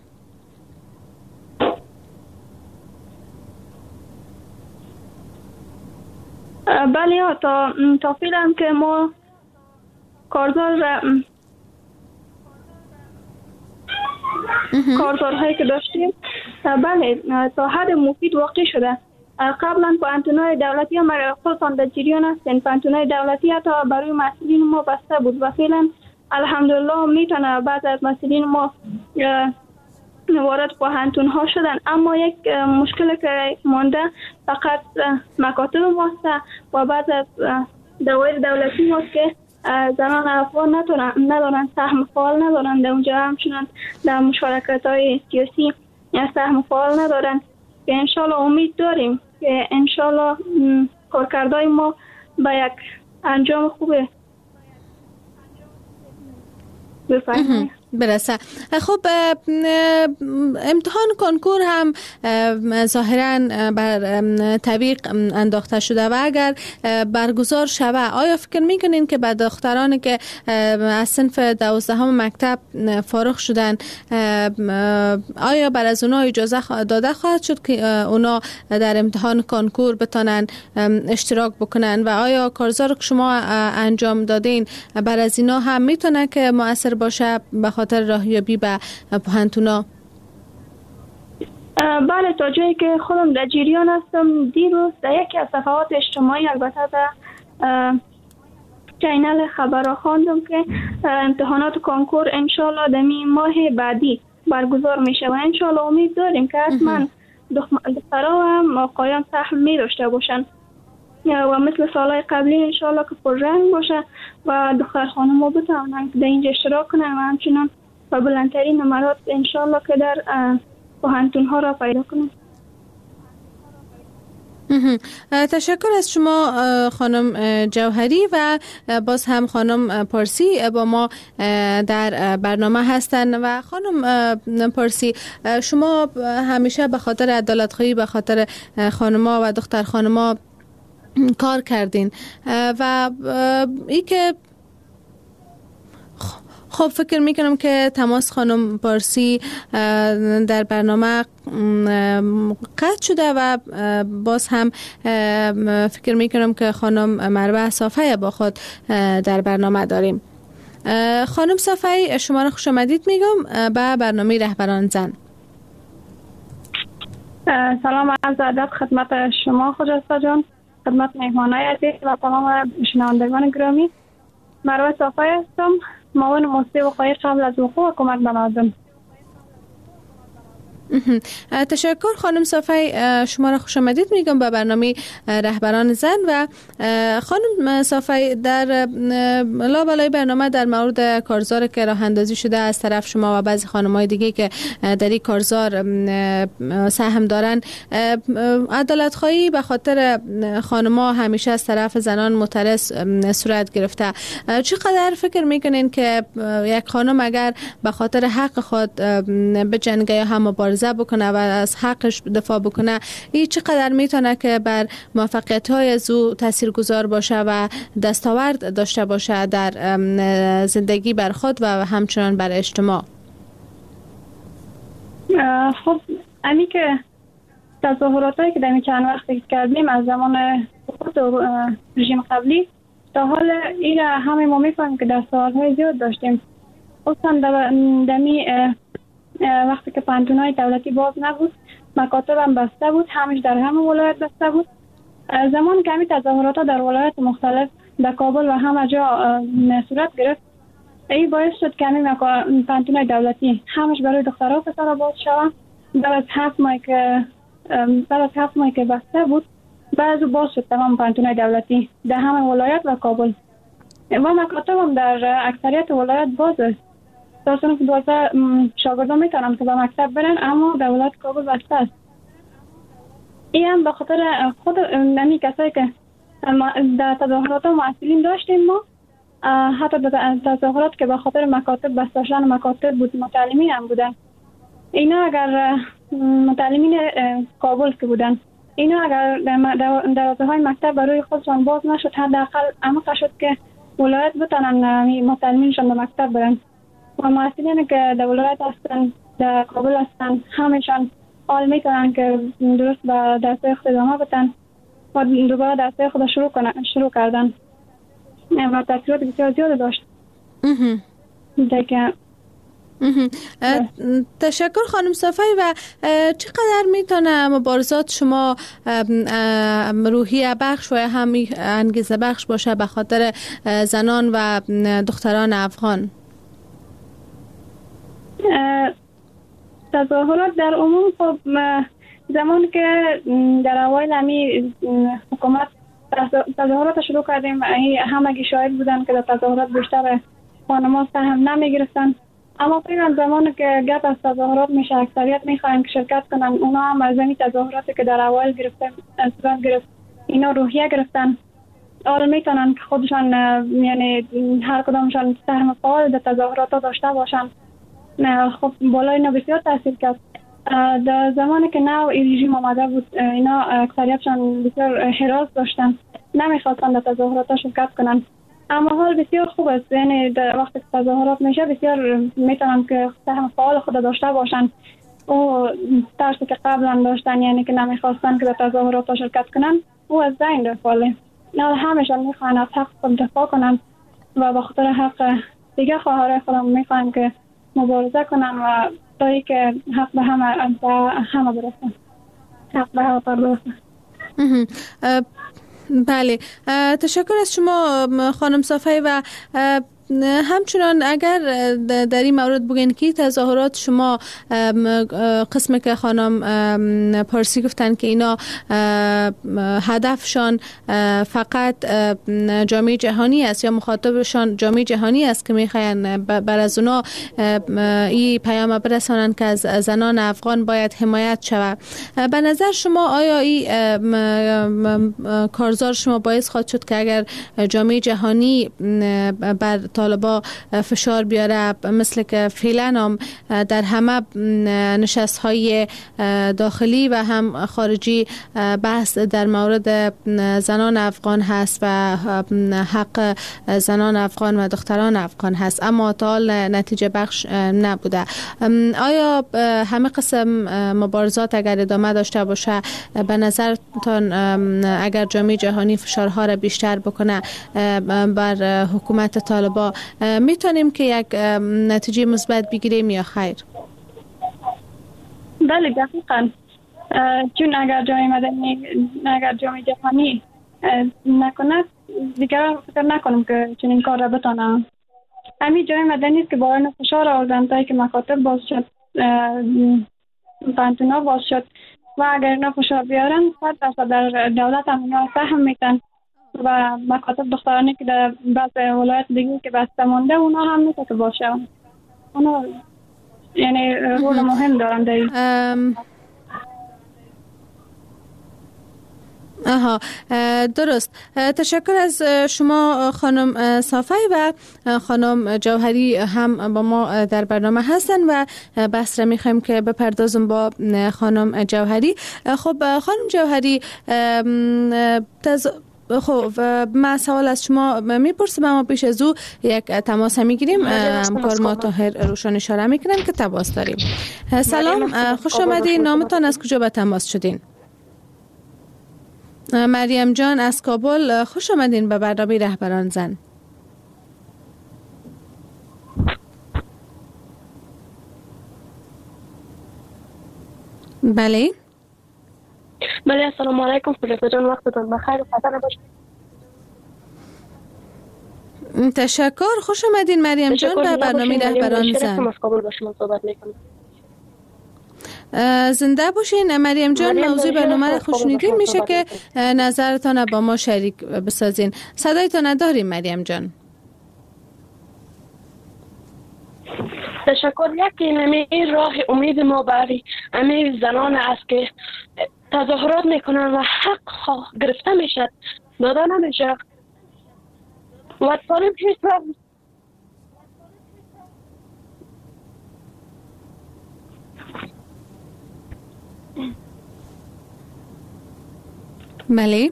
بله، تا تا فعلا که ما کارزار کارزارهایی که داشتیم بله تا حد مفید واقع شده. قبلا پانتونای دولتی هم خودتان در جریان هستین، پانتونای دولتی حتی برای مسئولین ما بسته بود و فعلا الحمدلله میتونه بعض از مسئولین ما وارد پانتون ها شدن. اما یک مشکل که مانده فقط مکاتب ماست و بعض از دوایر دولتی ماست که زنان افغان ندارن ندارن سهم فعال ندارن در اونجا، همچنان در مشارکت های سیاسی سهم فعال ندارن که انشالله امید داریم که انشالله کارکردهای ما به یک انجام خوبه بفرمایید برسه. خب امتحان کنکور هم ظاهرا بر طبیق انداخته شده و اگر برگزار شود آیا فکر میکنین که به دخترانی که از صنف دوازدهم مکتب فارغ شدن آیا بر از اونا اجازه داده خواهد شد که اونا در امتحان کنکور بتانن اشتراک بکنن و آیا کارزار که شما انجام دادین بر از اینا هم میتونه که مؤثر باشه به خاطر راهیابی به پوهنتونا؟ بله، تا جایی که خودم در جریان هستم دیروز در یکی از صفحات اجتماعی البته در چینل خبرها خواندم که امتحانات کنکور انشالله در ماه بعدی برگزار میشه و انشالله امید داریم که حتما دخترها هم آقایان سهم می داشته باشن و مثل سالهای قبلی انشالله که پررنگ باشه و دختر خانم ها بتوانند در اینجا اشتراک کنن و همچنان و بلندترین نمرات انشالله که در پوهنتون ها را پیدا کنن. تشکر از شما خانم جوهری و باز هم خانم پارسی با ما در برنامه هستند. و خانم پارسی، شما همیشه به خاطر عدالت خواهی به خاطر خانم‌ها و دختر خانم‌ها کار کردین و ای که خب فکر میکنم که تماس خانم پارسی در برنامه قطع شده و باز هم فکر میکنم که خانم مروه صافی با خود در برنامه داریم. خانم صافی، شما را خوش آمدید میگم به برنامه رهبران زن. سلام عرض ادب خدمت شما خجسته جان، خدمت مهمانای عزیز و تمام شنوندگان گرامی. مروه صافی هستم، معاون موسسه وقایع قبل از وقوع و کمک به مردم. تشکر خانم صافی، شما را خوش آمدید میگم به برنامه رهبران زن. و خانم صافی، در لابلای برنامه در مورد کارزار که راه اندازی شده از طرف شما و بعضی خانم‌های دیگه که در این کارزار سهم دارن، عدالت خواهی به خاطر خانم‌ها همیشه از طرف زنان معترض صورت گرفته. چقدر فکر میکنین که یک خانم اگر به خاطر حق خود به جنگه یا هم مبارزه بکنه و از حقش دفاع بکنه، این چقدر میتونه که بر موفقیت های از او تاثیرگذار باشه و دستاورد داشته باشه در زندگی بر خود و همچنان بر اجتماع؟ خب امی که تظاهراتی که در چند وقتی کردیم از زمان سقوط رژیم قبلی تا حال این همه ما میفهمیم که در سالهای زیاد داشتیم. خصوصا دمی وقتی که پانتونای دولتی باز نبود، مکاتب هم بسته بود، همش در همه ولایت بسته بود. زمان که همین تظاهرات در ولایت مختلف در کابل و همه جا صورت گرفت، این باعث شد که همین پانتونای دولتی همش برای دخترها پسرها باز شود. بعد از هفت ماه که بعد از هفت ماه که بسته بود، بعد از باز شد تمام پانتونای دولتی در همه ولایت و کابل و مکاتب هم در اکثریت ولایت باز است. تا صنف دوازده شاگردان میتونم که به مکتب برن، اما در ولایت کابل بسته است. این هم به خاطر خود نمی کسایی که در تظاهرات معسولین داشتیم ما، حتی در تظاهرات که به خاطر مکاتب بسته شدن مکاتب بود، متعلمین هم بودن. اینا اگر متعلمین کابل که بودن، اینا اگر دروازه های مکتب برای خودشان باز نشد، حداقل عمق شد که ولایت بتونن متعلمینشان به مکتب برن. و معسولین که در ولایت هستن، در کابل هستن، همشان حال میتونن که درست به درسای خود ادامه بدن و دوباره درسای خود شروع کنن شروع کردن و تاثیرات بسیار زیاد داشت. دیگه تشکر خانم صفایی. و چقدر میتونه مبارزات شما روحیه بخش و هم انگیزه بخش باشه به خاطر زنان و دختران افغان؟ تظاهرات در عموم خب زمان که در اوایل همی حکومت تظاهرات شروع کردیم، همگی شاهد بودن که در تظاهرات بیشتر خانم‌ها سهم نمیگرفتن، اما فکر زمانی که گپ از تظاهرات میشه اکثریت میخواین که شرکت کنن. اونا هم از این تظاهراتی که در اوایل گرفتن صورت گرفت اینا روحیه گرفتن، آره میتونن که خودشان یعنی هر کدامشان سهم فعال در تظاهرات داشته باشن. خب بالای اینا بسیار تاثیر کرد. در زمانی که نو رژیم آمده بود اینا اکثریتشان بسیار حراس داشتن، نمیخواستن در تظاهرات شرکت کنن، اما حال بسیار خوب است. یعنی در وقتی که تظاهرات میشه بسیار میتونن که سهم فعال خود داشته باشن. او ترسی که قبلا داشتن یعنی که نمیخواستن که در تظاهرات شرکت کنن او از بین رفته. نه همشان میخوان از حق خود دفاع کنن و به خاطر حق دیگه خواهرای خودم میخوان که مبارزه کنن و تا که حق به همه همه برسن، حق به همه برسن. بله، تشکر از شما خانم صفایی. و همچنان اگر در این مورد بگین که تظاهرات شما قسم که خانم پارسی گفتن که اینا هدفشان فقط جامعه جهانی است یا مخاطبشان جامعه جهانی است که میخواین بر از اونا این پیام برسانن که از زنان افغان باید حمایت شود، به نظر شما آیا این کارزار شما باعث خواهد شد که اگر جامعه جهانی بر طالبا فشار بیاره مثل که فعلا هم در همه نشست های داخلی و هم خارجی بحث در مورد زنان افغان هست و حق زنان افغان و دختران افغان هست، اما تا حال نتیجه بخش نبوده، آیا همه قسم مبارزات اگر ادامه داشته باشه به نظرتان اگر جامعه جهانی فشارها را بیشتر بکنه بر حکومت طالبان میتونیم که یک نتیجه مثبت بگیریم یا خیر؟ بله دقیقاً، چون اگر جامعه مدنی اگر جامعه جهانی نکنه دیگر فکر نکنم که چنین کار را بتانم. همین جامعه مدنی است که باید فشار آوردن تا که مکاتب باز شد، پانتونا باز شد و اگر اینا فشار بیارن صد درصد در دولت هم اینا سهم میتن و مکاتب دخترانی که در بعض ولایت دیگه که بسته مونده اونا هم میشه که باشه، اونا یعنی رول مهم دارن در این. آها درست، تشکر از شما خانم صافی و خانم جوهری هم با ما در برنامه هستن و بحث را میخوایم که بپردازم با خانم جوهری. خب خانم جوهری، تز... خب ما سوال از شما میپرسم اما پیش از او یک تماس میگیریم. همکار ما طاهر روشن اشاره میکنن که تماس داریم. سلام، خوش آمدین. نامتان از کجا به تماس شدین؟ مریم جان از کابل، خوش آمدین به برنامه رهبران زن. بله بله، السلام علیکم. فریقه جان وقتتون بخیر و خطر نباشید. تشکر، خوش آمدین مریم جان به برنامه رهبران زن. از کابل با شما صحبت میکنم. زنده باشین مریم جان. موضوع برنامه رو خوش شنیدین، میشه که نظرتان با ما شریک بسازین. صدایتان نداریم مریم جان. تشکر. یکی نمی راه امید ما برای همه زنان است که تظاهرات میکنن و حق گرفته میشد، داده نمیشه و طالب هیچ وقت بله.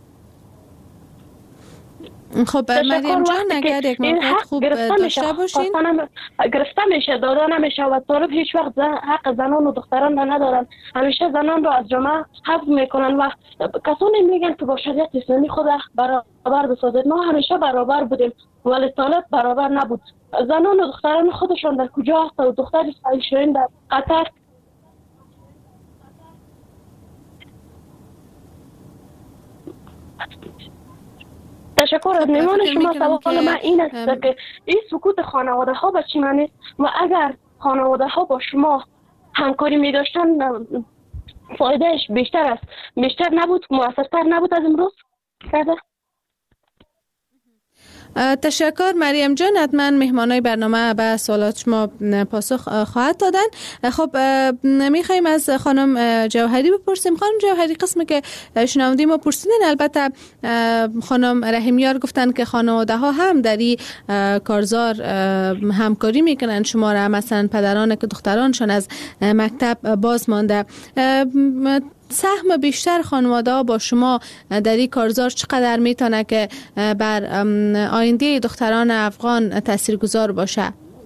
خب مریم جان اگر یک موقع خوب داشته باشین. گرفته میشه، داده نمیشه و طالب هیچ وقت حق زنان و دختران را ندارن. همیشه زنان را از جامعه حذف میکنن و کسانی میگن که با شریعت اسلامی خود برابر بسازید. ما همیشه برابر بودیم ولی طالب برابر نبود. زنان و دختران خودشان در کجا هست و دختر شیرین در قطر. تشکر از میمان شما. سوال من این است که این سکوت خانواده ها به چی معنی و اگر خانواده ها با شما همکاری می داشتن فایدهش بیشتر است، بیشتر نبود، موثرتر نبود از امروز کرده؟ تشکر مریم جان. حتما مهمانای برنامه به سوالات شما پاسخ خواهد دادن. خب میخوایم از خانم جوهری بپرسیم. خانم جوهری، قسمی که شنوندیم و پرسیدن، البته خانم رحیمیار گفتن که خانواده ها هم در این کارزار همکاری میکنن شما را، مثلا پدران که دخترانشان از مکتب باز مانده. سهم بیشتر خانواده ها با شما در این کارزار چقدر میتونه که بر آینده دختران افغان تاثیرگذار باشه؟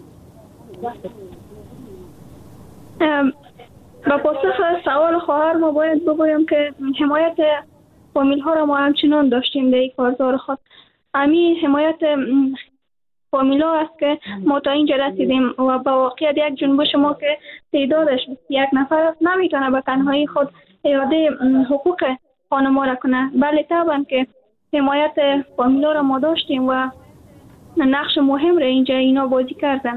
با پاسخ سوال خواهر ما باید بگویم که حمایت فامیل ها را ما همچنان داشتیم در این کارزار خود. همین حمایت فامیل ها است که ما تا اینجا رسیدیم و با واقعیت یک جنبش ما که تعدادش یک نفر نمیتونه به تنهایی خود اراده حقوق خانما را کنه، بله طبعا که حمایت فامیلا را ما داشتیم و نقش مهم را اینجا اینا بازی کردن.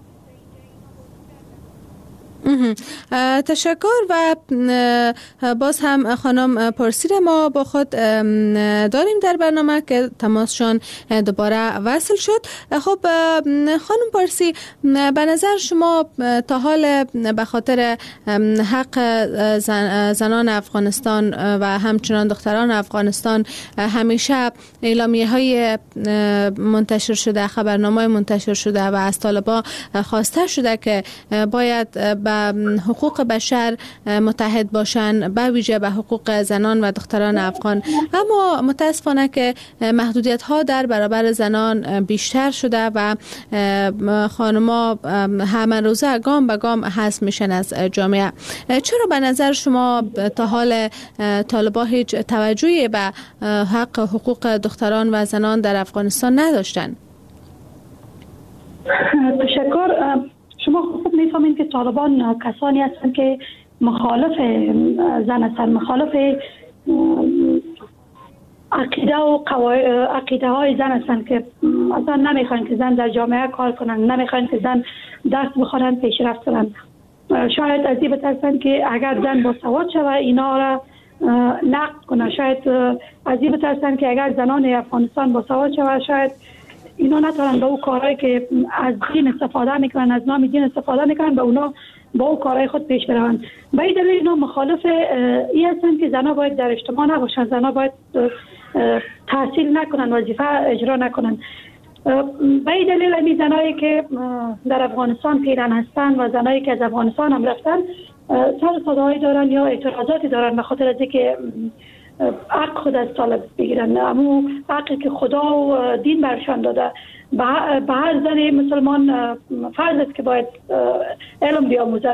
تشکر. و باز هم خانم پرسیر ما با خود داریم در برنامه که تماسشان دوباره وصل شد. خب خانم پرسی، به نظر شما تا حال به خاطر حق زن زنان افغانستان و همچنان دختران افغانستان همیشه اعلامیه های منتشر شده، خبرنامه منتشر شده و از طالبان خواسته شده که باید به حقوق بشر متحد باشن، به ویژه به حقوق زنان و دختران افغان. اما متاسفانه که محدودیت ها در برابر زنان بیشتر شده و خانما همه روزه گام به گام حذف میشن از جامعه. چرا به نظر شما تا حال طالبان هیچ توجهی به حق حقوق دختران و زنان در افغانستان نداشتن؟ تشکر. شما خوب میفهمید که طالبان کسانی هستند که مخالف زن هستند، مخالف عقیده و عقیده های زن هستند که اصلا نمیخواین که زن در جامعه کار کنند، نمیخواین که زن درس بخونن، پیشرفت کنند. شاید از این بترسند که اگر زن با سواد شود اینا را نقد کنه. شاید از این بترسند که اگر زنان افغانستان با سواد شود شاید اینا نتونن به اون کارهایی که از دین استفاده میکنن، از نام دین استفاده میکنن، به اونا با اون کارهای خود پیش بروند. به این دلیل اینا مخالف این هستن که زنها باید در اجتماع نباشن، زنها باید تحصیل نکنن، وظیفه اجرا نکنن. به این دلیل این زنایی که در افغانستان پیرن هستن و زنایی که از افغانستان هم رفتن سر صدایی دارن یا اعتراضاتی دارن به خاطر از اینکه حق خود از طالب بگیرن، اما حقی که خدا و دین برشان داده. به هر زن مسلمان فرض است که باید علم بیاموزه.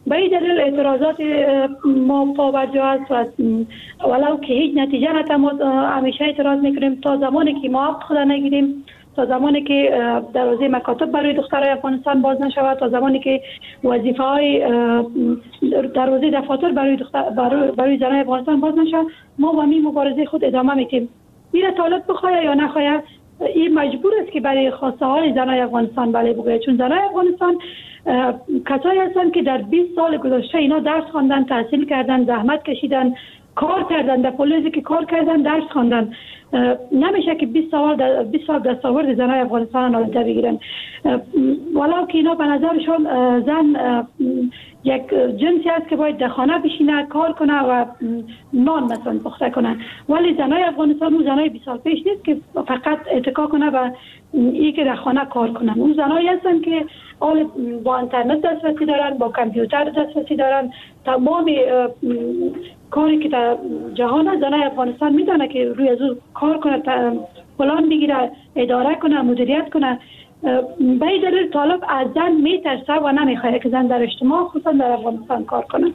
به این دلیل اعتراضات ما پابرجا است و ولو که هیچ نتیجه نتیم ما همیشه اعتراض میکنیم تا زمانی که ما حق خود نگیریم، تا زمانی که دروازه مکاتب برای دخترای افغانستان باز نشود، تا زمانی که وظیفه های دروازه دفاتر برای دختر برای, برای زنای افغانستان باز نشود، ما با این مبارزه خود ادامه میدیم. میره طالب بخواه یا نخواه، این مجبور است که برای خواسته های زنای افغانستان بله بگه، چون زنای افغانستان کسایی هستند که در بیست سال گذشته اینا درس خواندن، تحصیل کردن، زحمت کشیدن، کار کردن، در پلیسی که کار کردن، درس خواندن. نمیشه که بیست سال بیست سال دستاورد زنای افغانستان نادیده بگیرن. ولو که اینا به نظرشون زن یک جنسی است که باید در خانه بشینه، کار کنه و نان مثلا پخته کنه، ولی زنای افغانستان اون زنای بیست سال پیش نیست که فقط اتکا کنه و این که در خانه کار کنن. اون زنایی هستن که اول با اینترنت دسترسی دارن، با کامپیوتر دسترسی دارن، تمام کاری که در جهان زنای افغانستان میدونه که روی از اون کار کنه، پلان بگیره، اداره کنه، مدیریت کنه. به این دلیل طالب از زن میترسه و نمیخواد که زن در اجتماع خصوصا در افغانستان کار کنه.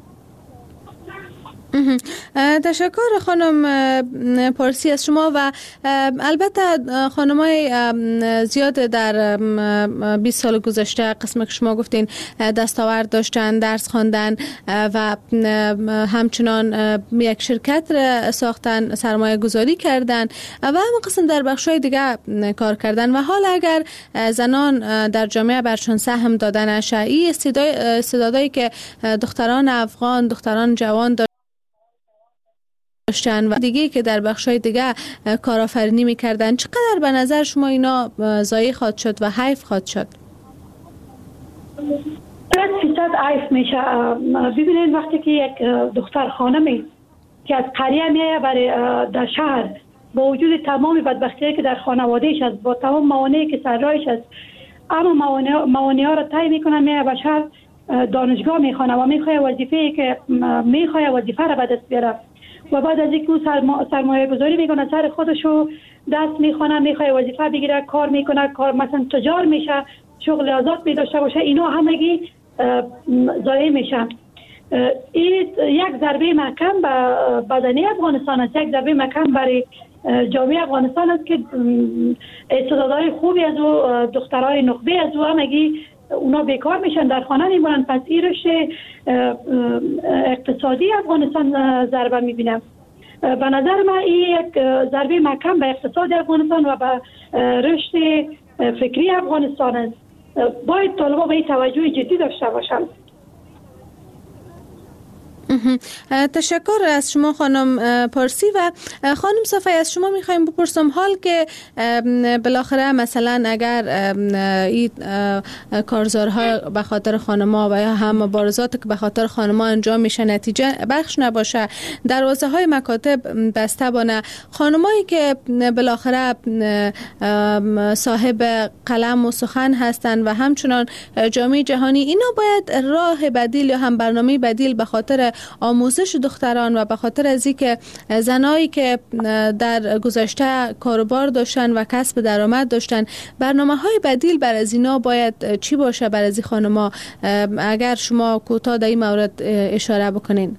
تشکر خانم پارسی از شما. و البته خانمای زیاد در بیست سال گذشته قسم که شما گفتین دستاورد داشتن، درس خواندن و همچنان یک شرکت ساختن، سرمایه گذاری کردن و همه قسم در بخشای دیگه کار کردن و حال اگر زنان در جامعه برشان سهم دادن شعی استعدادایی که دختران افغان، دختران جوان داشتن و دیگه که در بخشای دیگه کارآفرینی میکردن، چقدر به نظر شما اینا ضایع خواهد شد و حیف خواهد شد؟ صد فیصد حیف میشه. ببینید وقتی که یک دختر خانمی که از قریه میایه برای در شهر با وجود تمام بدبختی‌هایی که در خانوادهش است، با تمام موانعی که سر راهش است، اما موانع ها را طی میکنه، میایه به شهر دانشگاه میخوانه و میخواه وظیفه‌ای که میخواه وظیفه را به دست بیاره و بعد از اینکه سرما... سرمایه گذاری میکنه، سر خودشو دست میخونه، میخواه وظیفه بگیره، کار میکنه، کار مثلا تجار میشه، شغل آزاد میداشته باشه، اینا همگی ضایع میشن. این یک ضربه محکم به بدنه افغانستان است، یک ضربه محکم برای جامعه افغانستان است که استعدادهای خوبی از او، دخترای نخبه از او همگی اونا بیکار میشن، در خانه میمونن. پس این رشد اقتصادی افغانستان ضربه میبینم. به نظر من این یک ضربه محکم به اقتصاد افغانستان و به رشد فکری افغانستان است. باید طالبا به این توجه جدی داشته باشن. تشکر از شما خانم پارسی. و خانم صفایی از شما میخوایم بپرسم، حال که بالاخره مثلا اگر این کارزارها به خاطر خانم‌ها و یا هم مبارزات که به خاطر خانم‌ها انجام میشه نتیجه بخش نباشه، دروازه های مکاتب بسته بانه، خانمایی که بالاخره صاحب قلم و سخن هستند و همچنان جامعه جهانی، اینا باید راه بدیل یا هم برنامه بدیل به خاطر آموزش دختران و به خاطر از اینکه زنایی که در گذشته کاروبار داشتن و کسب درآمد داشتن، برنامه‌های بدیل بر از اینا باید چی باشه بر از این خانم‌ها؟ اگر شما کوتاه در این مورد اشاره بکنین.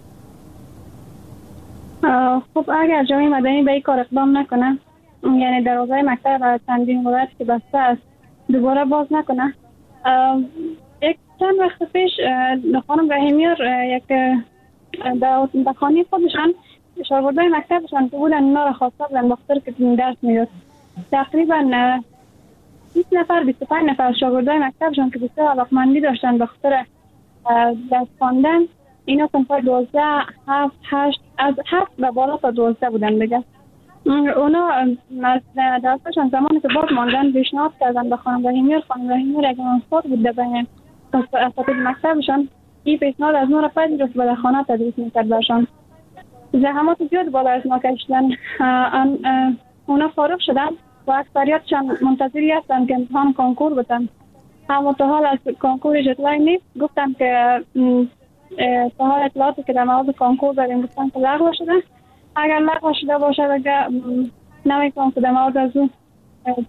خب اگر جامعه مدنی به این کار اقدام نکنه، یعنی دروازه مکتب و چندین مدت که بسته است دوباره باز نکنه، یک چند وقت پیش خانم رحیمیار یک در خانه خودشان شاگردای مکتبشان که بودن اینا را خواسته بودن دختر که درس میداد، تقریبا بیست نفر بیست و پنج نفر شاگردای مکتبشان که بسیار علاقمندی داشتن به خاطر درس خواندن، اینا صنفای دوازده، هفت، هشت، از هفت به بالا تا دوازده بودن بگه. اونا درسشان زمانی که باز ماندن پیشنهاد کردن به خانم رحیمیار. خانم رحیمیار اگر استاد بود بین اساتید مکتبشان، این پیشنهاد از ما را پذیرفت و در خانه تدریس میکرد برشان. زحمات زیاد بالا از ما کشیدن. اونا فارغ شدن و اکثریتشان منتظری هستند که امتحان کنکور بدن، اما تا حال از کنکور اطلاعی نیست. گفتم که تا حال اطلاعاتی که در مورد کنکور داریم گفتن که لغو شده. اگر لغو شده باشه دیگه نمی‌کنم که در مورد از اون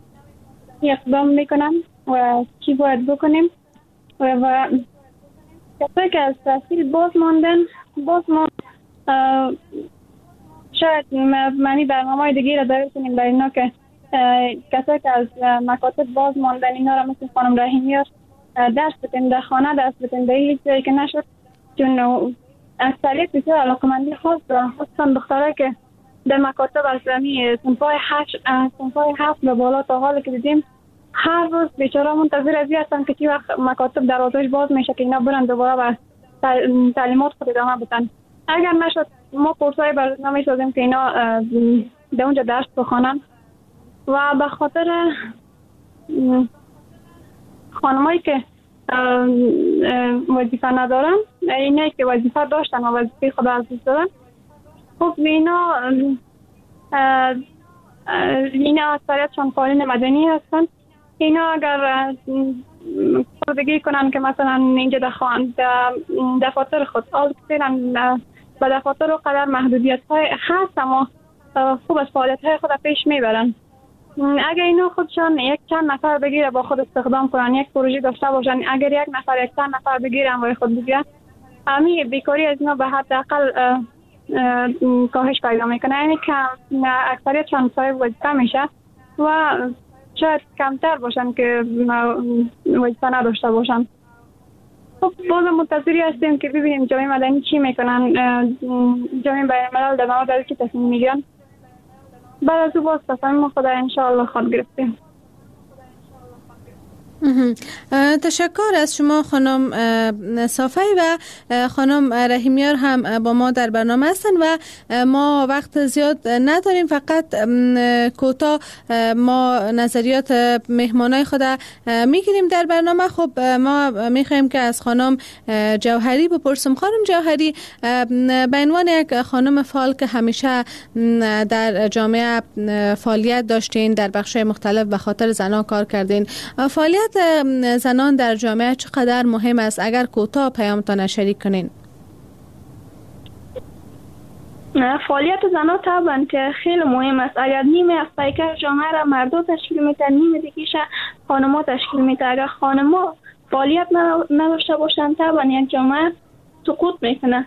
اقدام میکنم و چی باید بکنیم و کسایی که از تحصیل باز ماندن باز ما شاید منی برنامه دیگه را داریم کنیم برای اینا که کسایی که از مکاتب باز ماندن اینا را مثل خانم رحیمیار درس بتیم در خانه درس بتیم در هیچ جایی که نشد، چون اکثریت بسیار علاقمندی خاص دارن، خصوصا دخترایی که در مکاتب از زمین صنفای هشت صنفای هفت به بالا تا حالی که دیدیم هر روز بیچاره منتظر ازی هستن که چی وقت مکاتب دروازه‌اش باز میشه که اینا برن دوباره به تعلیمات خود ادامه بدن. اگر نشد ما کورسای برنامه سازیم که اینا در اونجا درس بخوانن و به خاطر خانمایی که وظیفه ندارن، اینایی که وظیفه داشتن و وظیفه خود از دست دادن، خب اینا اینا اکثریتشان فعالین مدنی هستن. اینا اگر بگی کنن که مثلا اینجا دخوان دفاتر خود آل کتیرن به دفاتر و قدر محدودیت های هست، اما خوب از فعالیت های خود پیش میبرن. اگر اینا خودشان یک چند نفر بگیره با خود استخدام کنن، یک پروژه داشته باشن، اگر یک نفر یک چند نفر بگیرن و خود بگیرن، امی بیکاری از اینا به حداقل کاهش پیدا میکنه. یعنی که اکثریت چند صاحب وظیفه میشه و شاید کمتر باشن که وظیفه نداشته باشن. خب باز منتظری هستیم که ببینیم جامعه مدنی چی میکنن، جامعه بین‌الملل در مورد چی تصمیم میگیرن. بعد از او باز تصمیم خدا انشاءالله خود گرفتیم. تشکر از شما خانم صافی و خانم رحیمیار هم با ما در برنامه هستن و ما وقت زیاد نداریم، فقط کوتاه ما نظریات مهمانای خود میگیریم در برنامه. خب ما میخوایم که از خانم جوهری بپرسم. خانم جوهری، به عنوان یک خانم فعال که همیشه در جامعه فعالیت داشتین، در بخش‌های مختلف به خاطر زنان کار کردین، فعالیت زنان در جامعه چقدر مهم است؟ اگر کوتاه پیامتان شریک کنین. فعالیت زنان طبعا که خیلی مهم است. اگر نیمه از پیکر جامعه را مردو تشکیل میتن، نیمه دیگیش خانم‌ها تشکیل میتن. اگر خانم‌ها فعالیت نداشته باشن طبعا یک جامعه سقوط میکنه.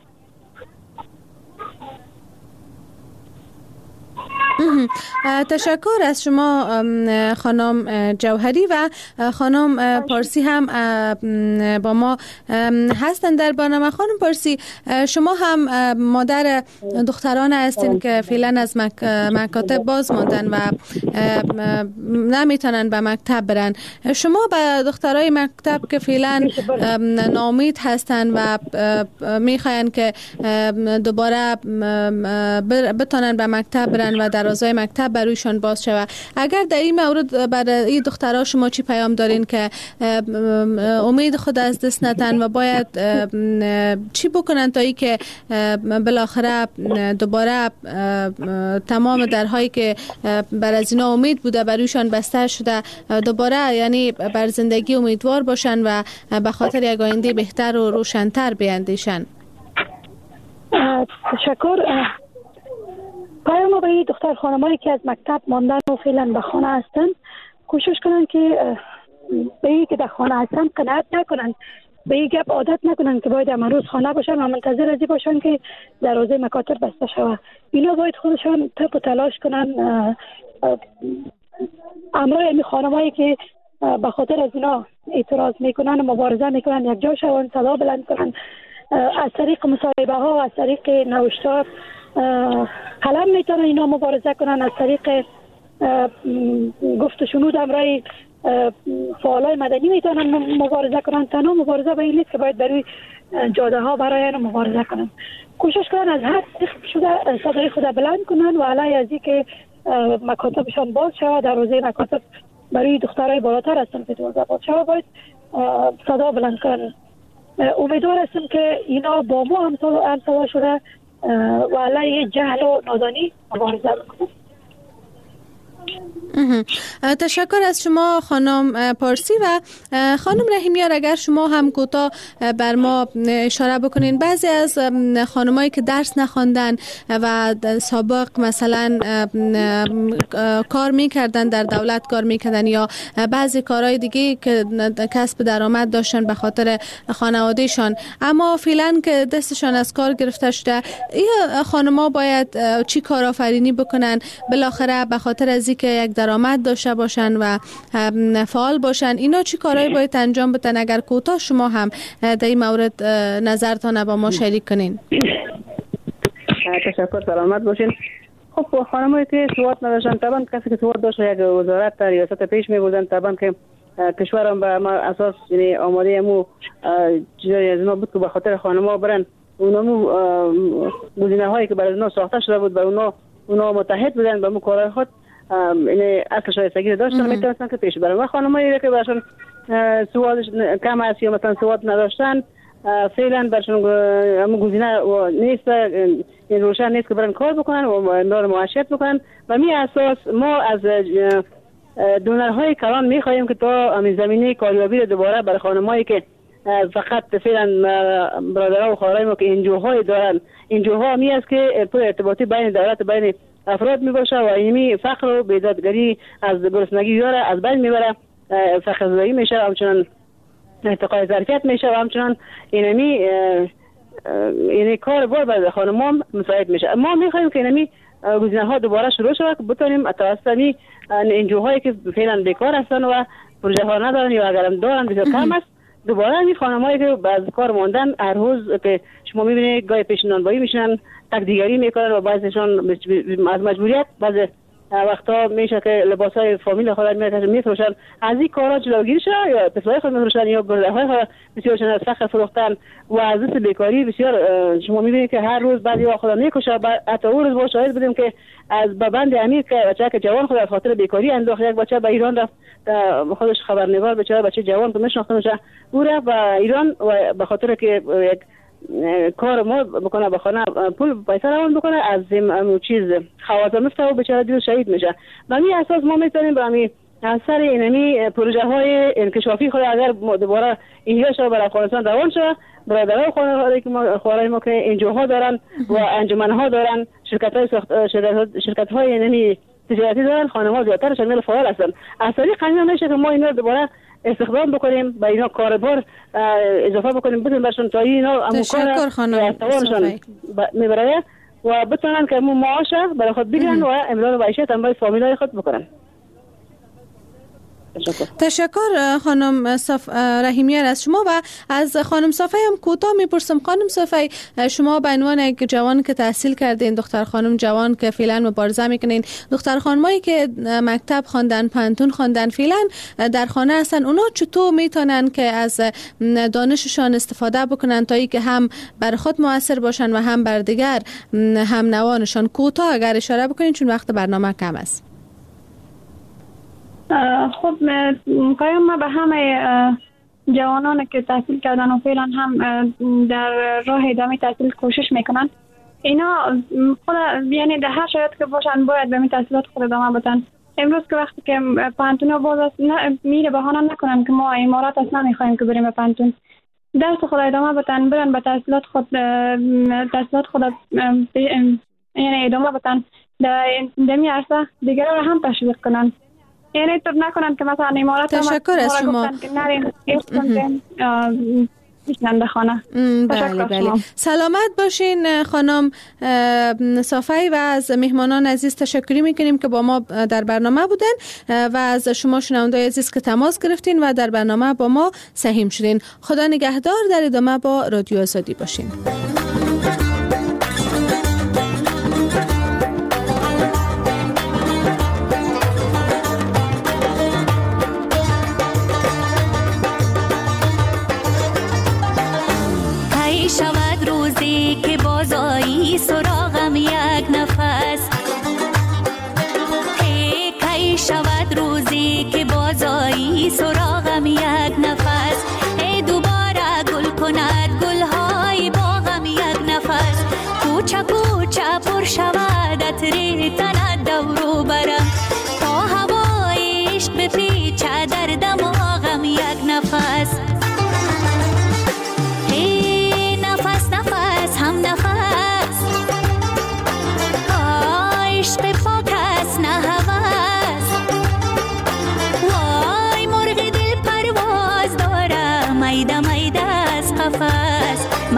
تشکر از شما خانم جوهری و خانم پارسی هم با ما هستن در برنامه. خانم پارسی، شما هم مادر دختران هستین که فعلا از مک... مکاتب باز ماندن و نمیتونن به مکتب برن. شما به دخترای مکتب که فعلا ناامید هستن و میخواین که دوباره بتونن به مکتب برن و دروازه مکتب برویشان باز شود، اگر در این مورد برای این دخترها شما چی پیام دارین که امید خود از دست ندن و باید چی بکنن تا ای که بالاخره دوباره تمام درهایی که بر از اینا امید بوده برویشان بسته شده دوباره یعنی بر زندگی امیدوار باشن و به خاطر یک آینده بهتر و روشن‌تر بیاندیشن؟ تشکر. پیام به دختر خانمایی که از مکتب ماندن و فعلا به خانه هستن، کوشش کنن که به این که در خانه هستن قناعت نکنن، به این گپ عادت نکنن که باید امروز خانه باشن و منتظر ازی باشن که دروازه مکاتب بسته شود. اینا باید خودشان تپ و تلاش کنن. امرای این خانمایی که به خاطر از اینا اعتراض میکنن و مبارزه میکنن یک جا شون، صدا بلند کنن، از طریق مصاحبه ها و از طریق نوشتار قلم میتونن اینا مبارزه کنن، از طریق گفت و شنود امرای فعالای مدنی میتونن مبارزه کنن. تنها مبارزه به این نیست که باید بروی جاده ها برای مبارزه کنن. کوشش کنن از هر شده صدای خود بلند کنن و علی از این که مکاتبشان باز شود، دروازه مکاتب برای دخترای بالاتر هستن که دوازده باز شود، باید صدا بلند کنن. امیدوار هستم که اینا با ما هم صدا شده و علیه جهل و نادانی مبارزه بکنن. تشکر از شما خانم پارسی. و خانم رحیمیار اگر شما هم کوتاه بر ما اشاره بکنین، بعضی از خانمایی که درس نخواندن و سابق مثلا کار میکردن، در دولت کار میکردن یا بعضی کارهای دیگه که کسب درآمد داشتن به خاطر خانوادهشان، اما فعلا که دستشان از کار گرفته شده، این خانم‌ها باید چی کارآفرینی بکنن بالاخره به خاطر از اینکه یک درآمد داشته باشن و فعال باشن؟ اینا چی کارهایی باید انجام بدن؟ اگر کوتاه شما هم در این مورد نظرتان با ما شریک کنین. تشکر، سلامت باشین. خب خانمایی که سواد نداشتن، طبعا کسی که سواد داشت یک وزارت در ریاست پیش می‌بردن، طبعا که کشورم به ما اساس یعنی آماده مو چیزایی از ما بود که به خاطر خانم‌ها برن اونمو گزینه‌هایی که برای اونا ساخته شده بود، برای اونا اونا متحد بودن به مو کارهای خود، یعنی اصل شایستگی داشتن، میتونستن که پیش برن. و خانمایی که براشون سوادش کم است یا مثلا سواد نداشتن، فعلا برشون همون گزینه نیست، این روشن نیست که برن کار بکنن و نار معاشرت بکنن. و می اساس ما از دونرهای کلان میخواهیم که تا همین زمینه کاریابی رو دوباره برای خانمایی که فقط فعلا برادرها و خواهرای ما که انجوهای دارن، انجوها می است که پر ارتباطی بین دولت بین افراد می باشه و اینمی فقر و بیدادگری از گرسنگی یاره از بین میبره، فقر زدایی میشه، همچنان ارتقای ظرفیت میشه و همچنان اینمی اینی کار بار برای خانمان مساعد میشه. ما میخوایم که اینمی گزینه ها دوباره شروع شود که بتونیم توسط انجوهایی که فعلا بیکار هستن و پروژه ها ندارن یا اگرم دارن بسیار کم است، دوباره این خانمایی که از کار ماندن هر روز که شما میبینید گاهی پیش نانوایی میشنن، تکدیگری میکنن و بعضیشون از مجبوریت بعض وقتا میشه که لباسای فامیل خود میفروشن، از این کارا جلوگیری شه یا طفلای خود میفروشن یا گردهای خود بسیارشون از فقر فروختن و از دست بیکاری بسیار. شما میبینید که هر روز بعضی وقتا میکشه، حتی اون روز با شاهد بودیم که از بابند امیر که بچه که جوان خود از خاطر بیکاری انداخت، یک بچه به ایران رفت، خودش خبرنگار بچه بچه جوان که میشناخته میشه او رفت به ایران و به خاطر که یک کار ما بکنه به خانه پول پیسه روان بکنه از این چیز خوازه مفته و بچه دیو شهید میشه. و این اساس ما میتونیم به همین اثر اینمی پروژه های انکشافی خود اگر دوباره اینجا شد برای افغانستان روان شد، برادرها خانواده که ما خواهرای ما که انجوها دارن و انجمنها دارن، شرکت های سخت شرکت, شرکت های اینمی تجارتی دارن، خانم‌ها زیادتر شامل فعال هستن. از طریق قانون میشه که ما اینا دوباره استخدام بکنیم، با اینا کاربار اضافه بکنیم، بدون برشون تا اینا همون کار توانشان میبره و بتونن که همون معاش برای خود بگیرن و امرار معیشت هم برای فامیلای خود بکنن. تشکر. تشکر خانم صف... رحیمیار از شما. و از خانم صفی هم کوتاه میپرسم. خانم صفی، شما به عنوان یک جوان که تحصیل کردین، دختر خانم جوان که فعلا مبارزه میکنین، دختر خانمایی که مکتب خواندن، پانتون خواندن، فعلا در خانه هستن، اونا چطور میتونن که از دانششان استفاده بکنن تا اینکه هم بر خود مؤثر باشن و هم بر دیگر هم نوانشان؟ کوتاه اگر اشاره بکنین چون وقت برنامه کم است. خب قایم ما به همه جوانان که تحصیل کردن و فعلا هم در راه ادامه تحصیل کوشش میکنن، اینا خود یعنی در هر شرایط که باشن باید به می تحصیلات خود ادامه بدن. امروز که وقتی که پانتون باز است میره بهانه نکنن که ما امارات اصلا نمیخوایم که بریم به پانتون، درس خود ادامه بدن، برن به تحصیلات خود تحصیلات خود یعنی ادامه بدن، در دمی عرصه دیگر رو هم تشویق کنن، یعنی تو نکنن که مثلا امارات تشکر از شما. بله بله. سلامت باشین خانم صفی. و از مهمانان عزیز تشکری میکنیم که با ما در برنامه بودن و از شما شنوندای عزیز که تماس گرفتین و در برنامه با ما سهیم شدین. خدا نگهدار. در ادامه با رادیو آزادی باشین. شود روزی که بازایی سراغم یک نفس، ای کی شود روزی که بازایی سراغم یک نفس، ای دوباره گل کند گلهای باغم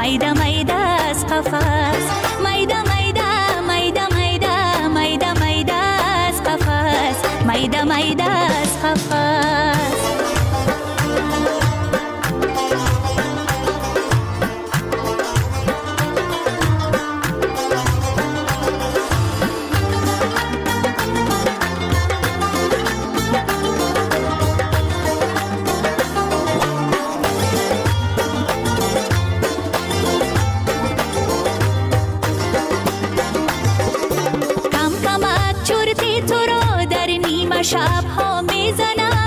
میده میده از قفس میده میده میده میده میده میده از قفس میده میده از قفس شب ها میزنم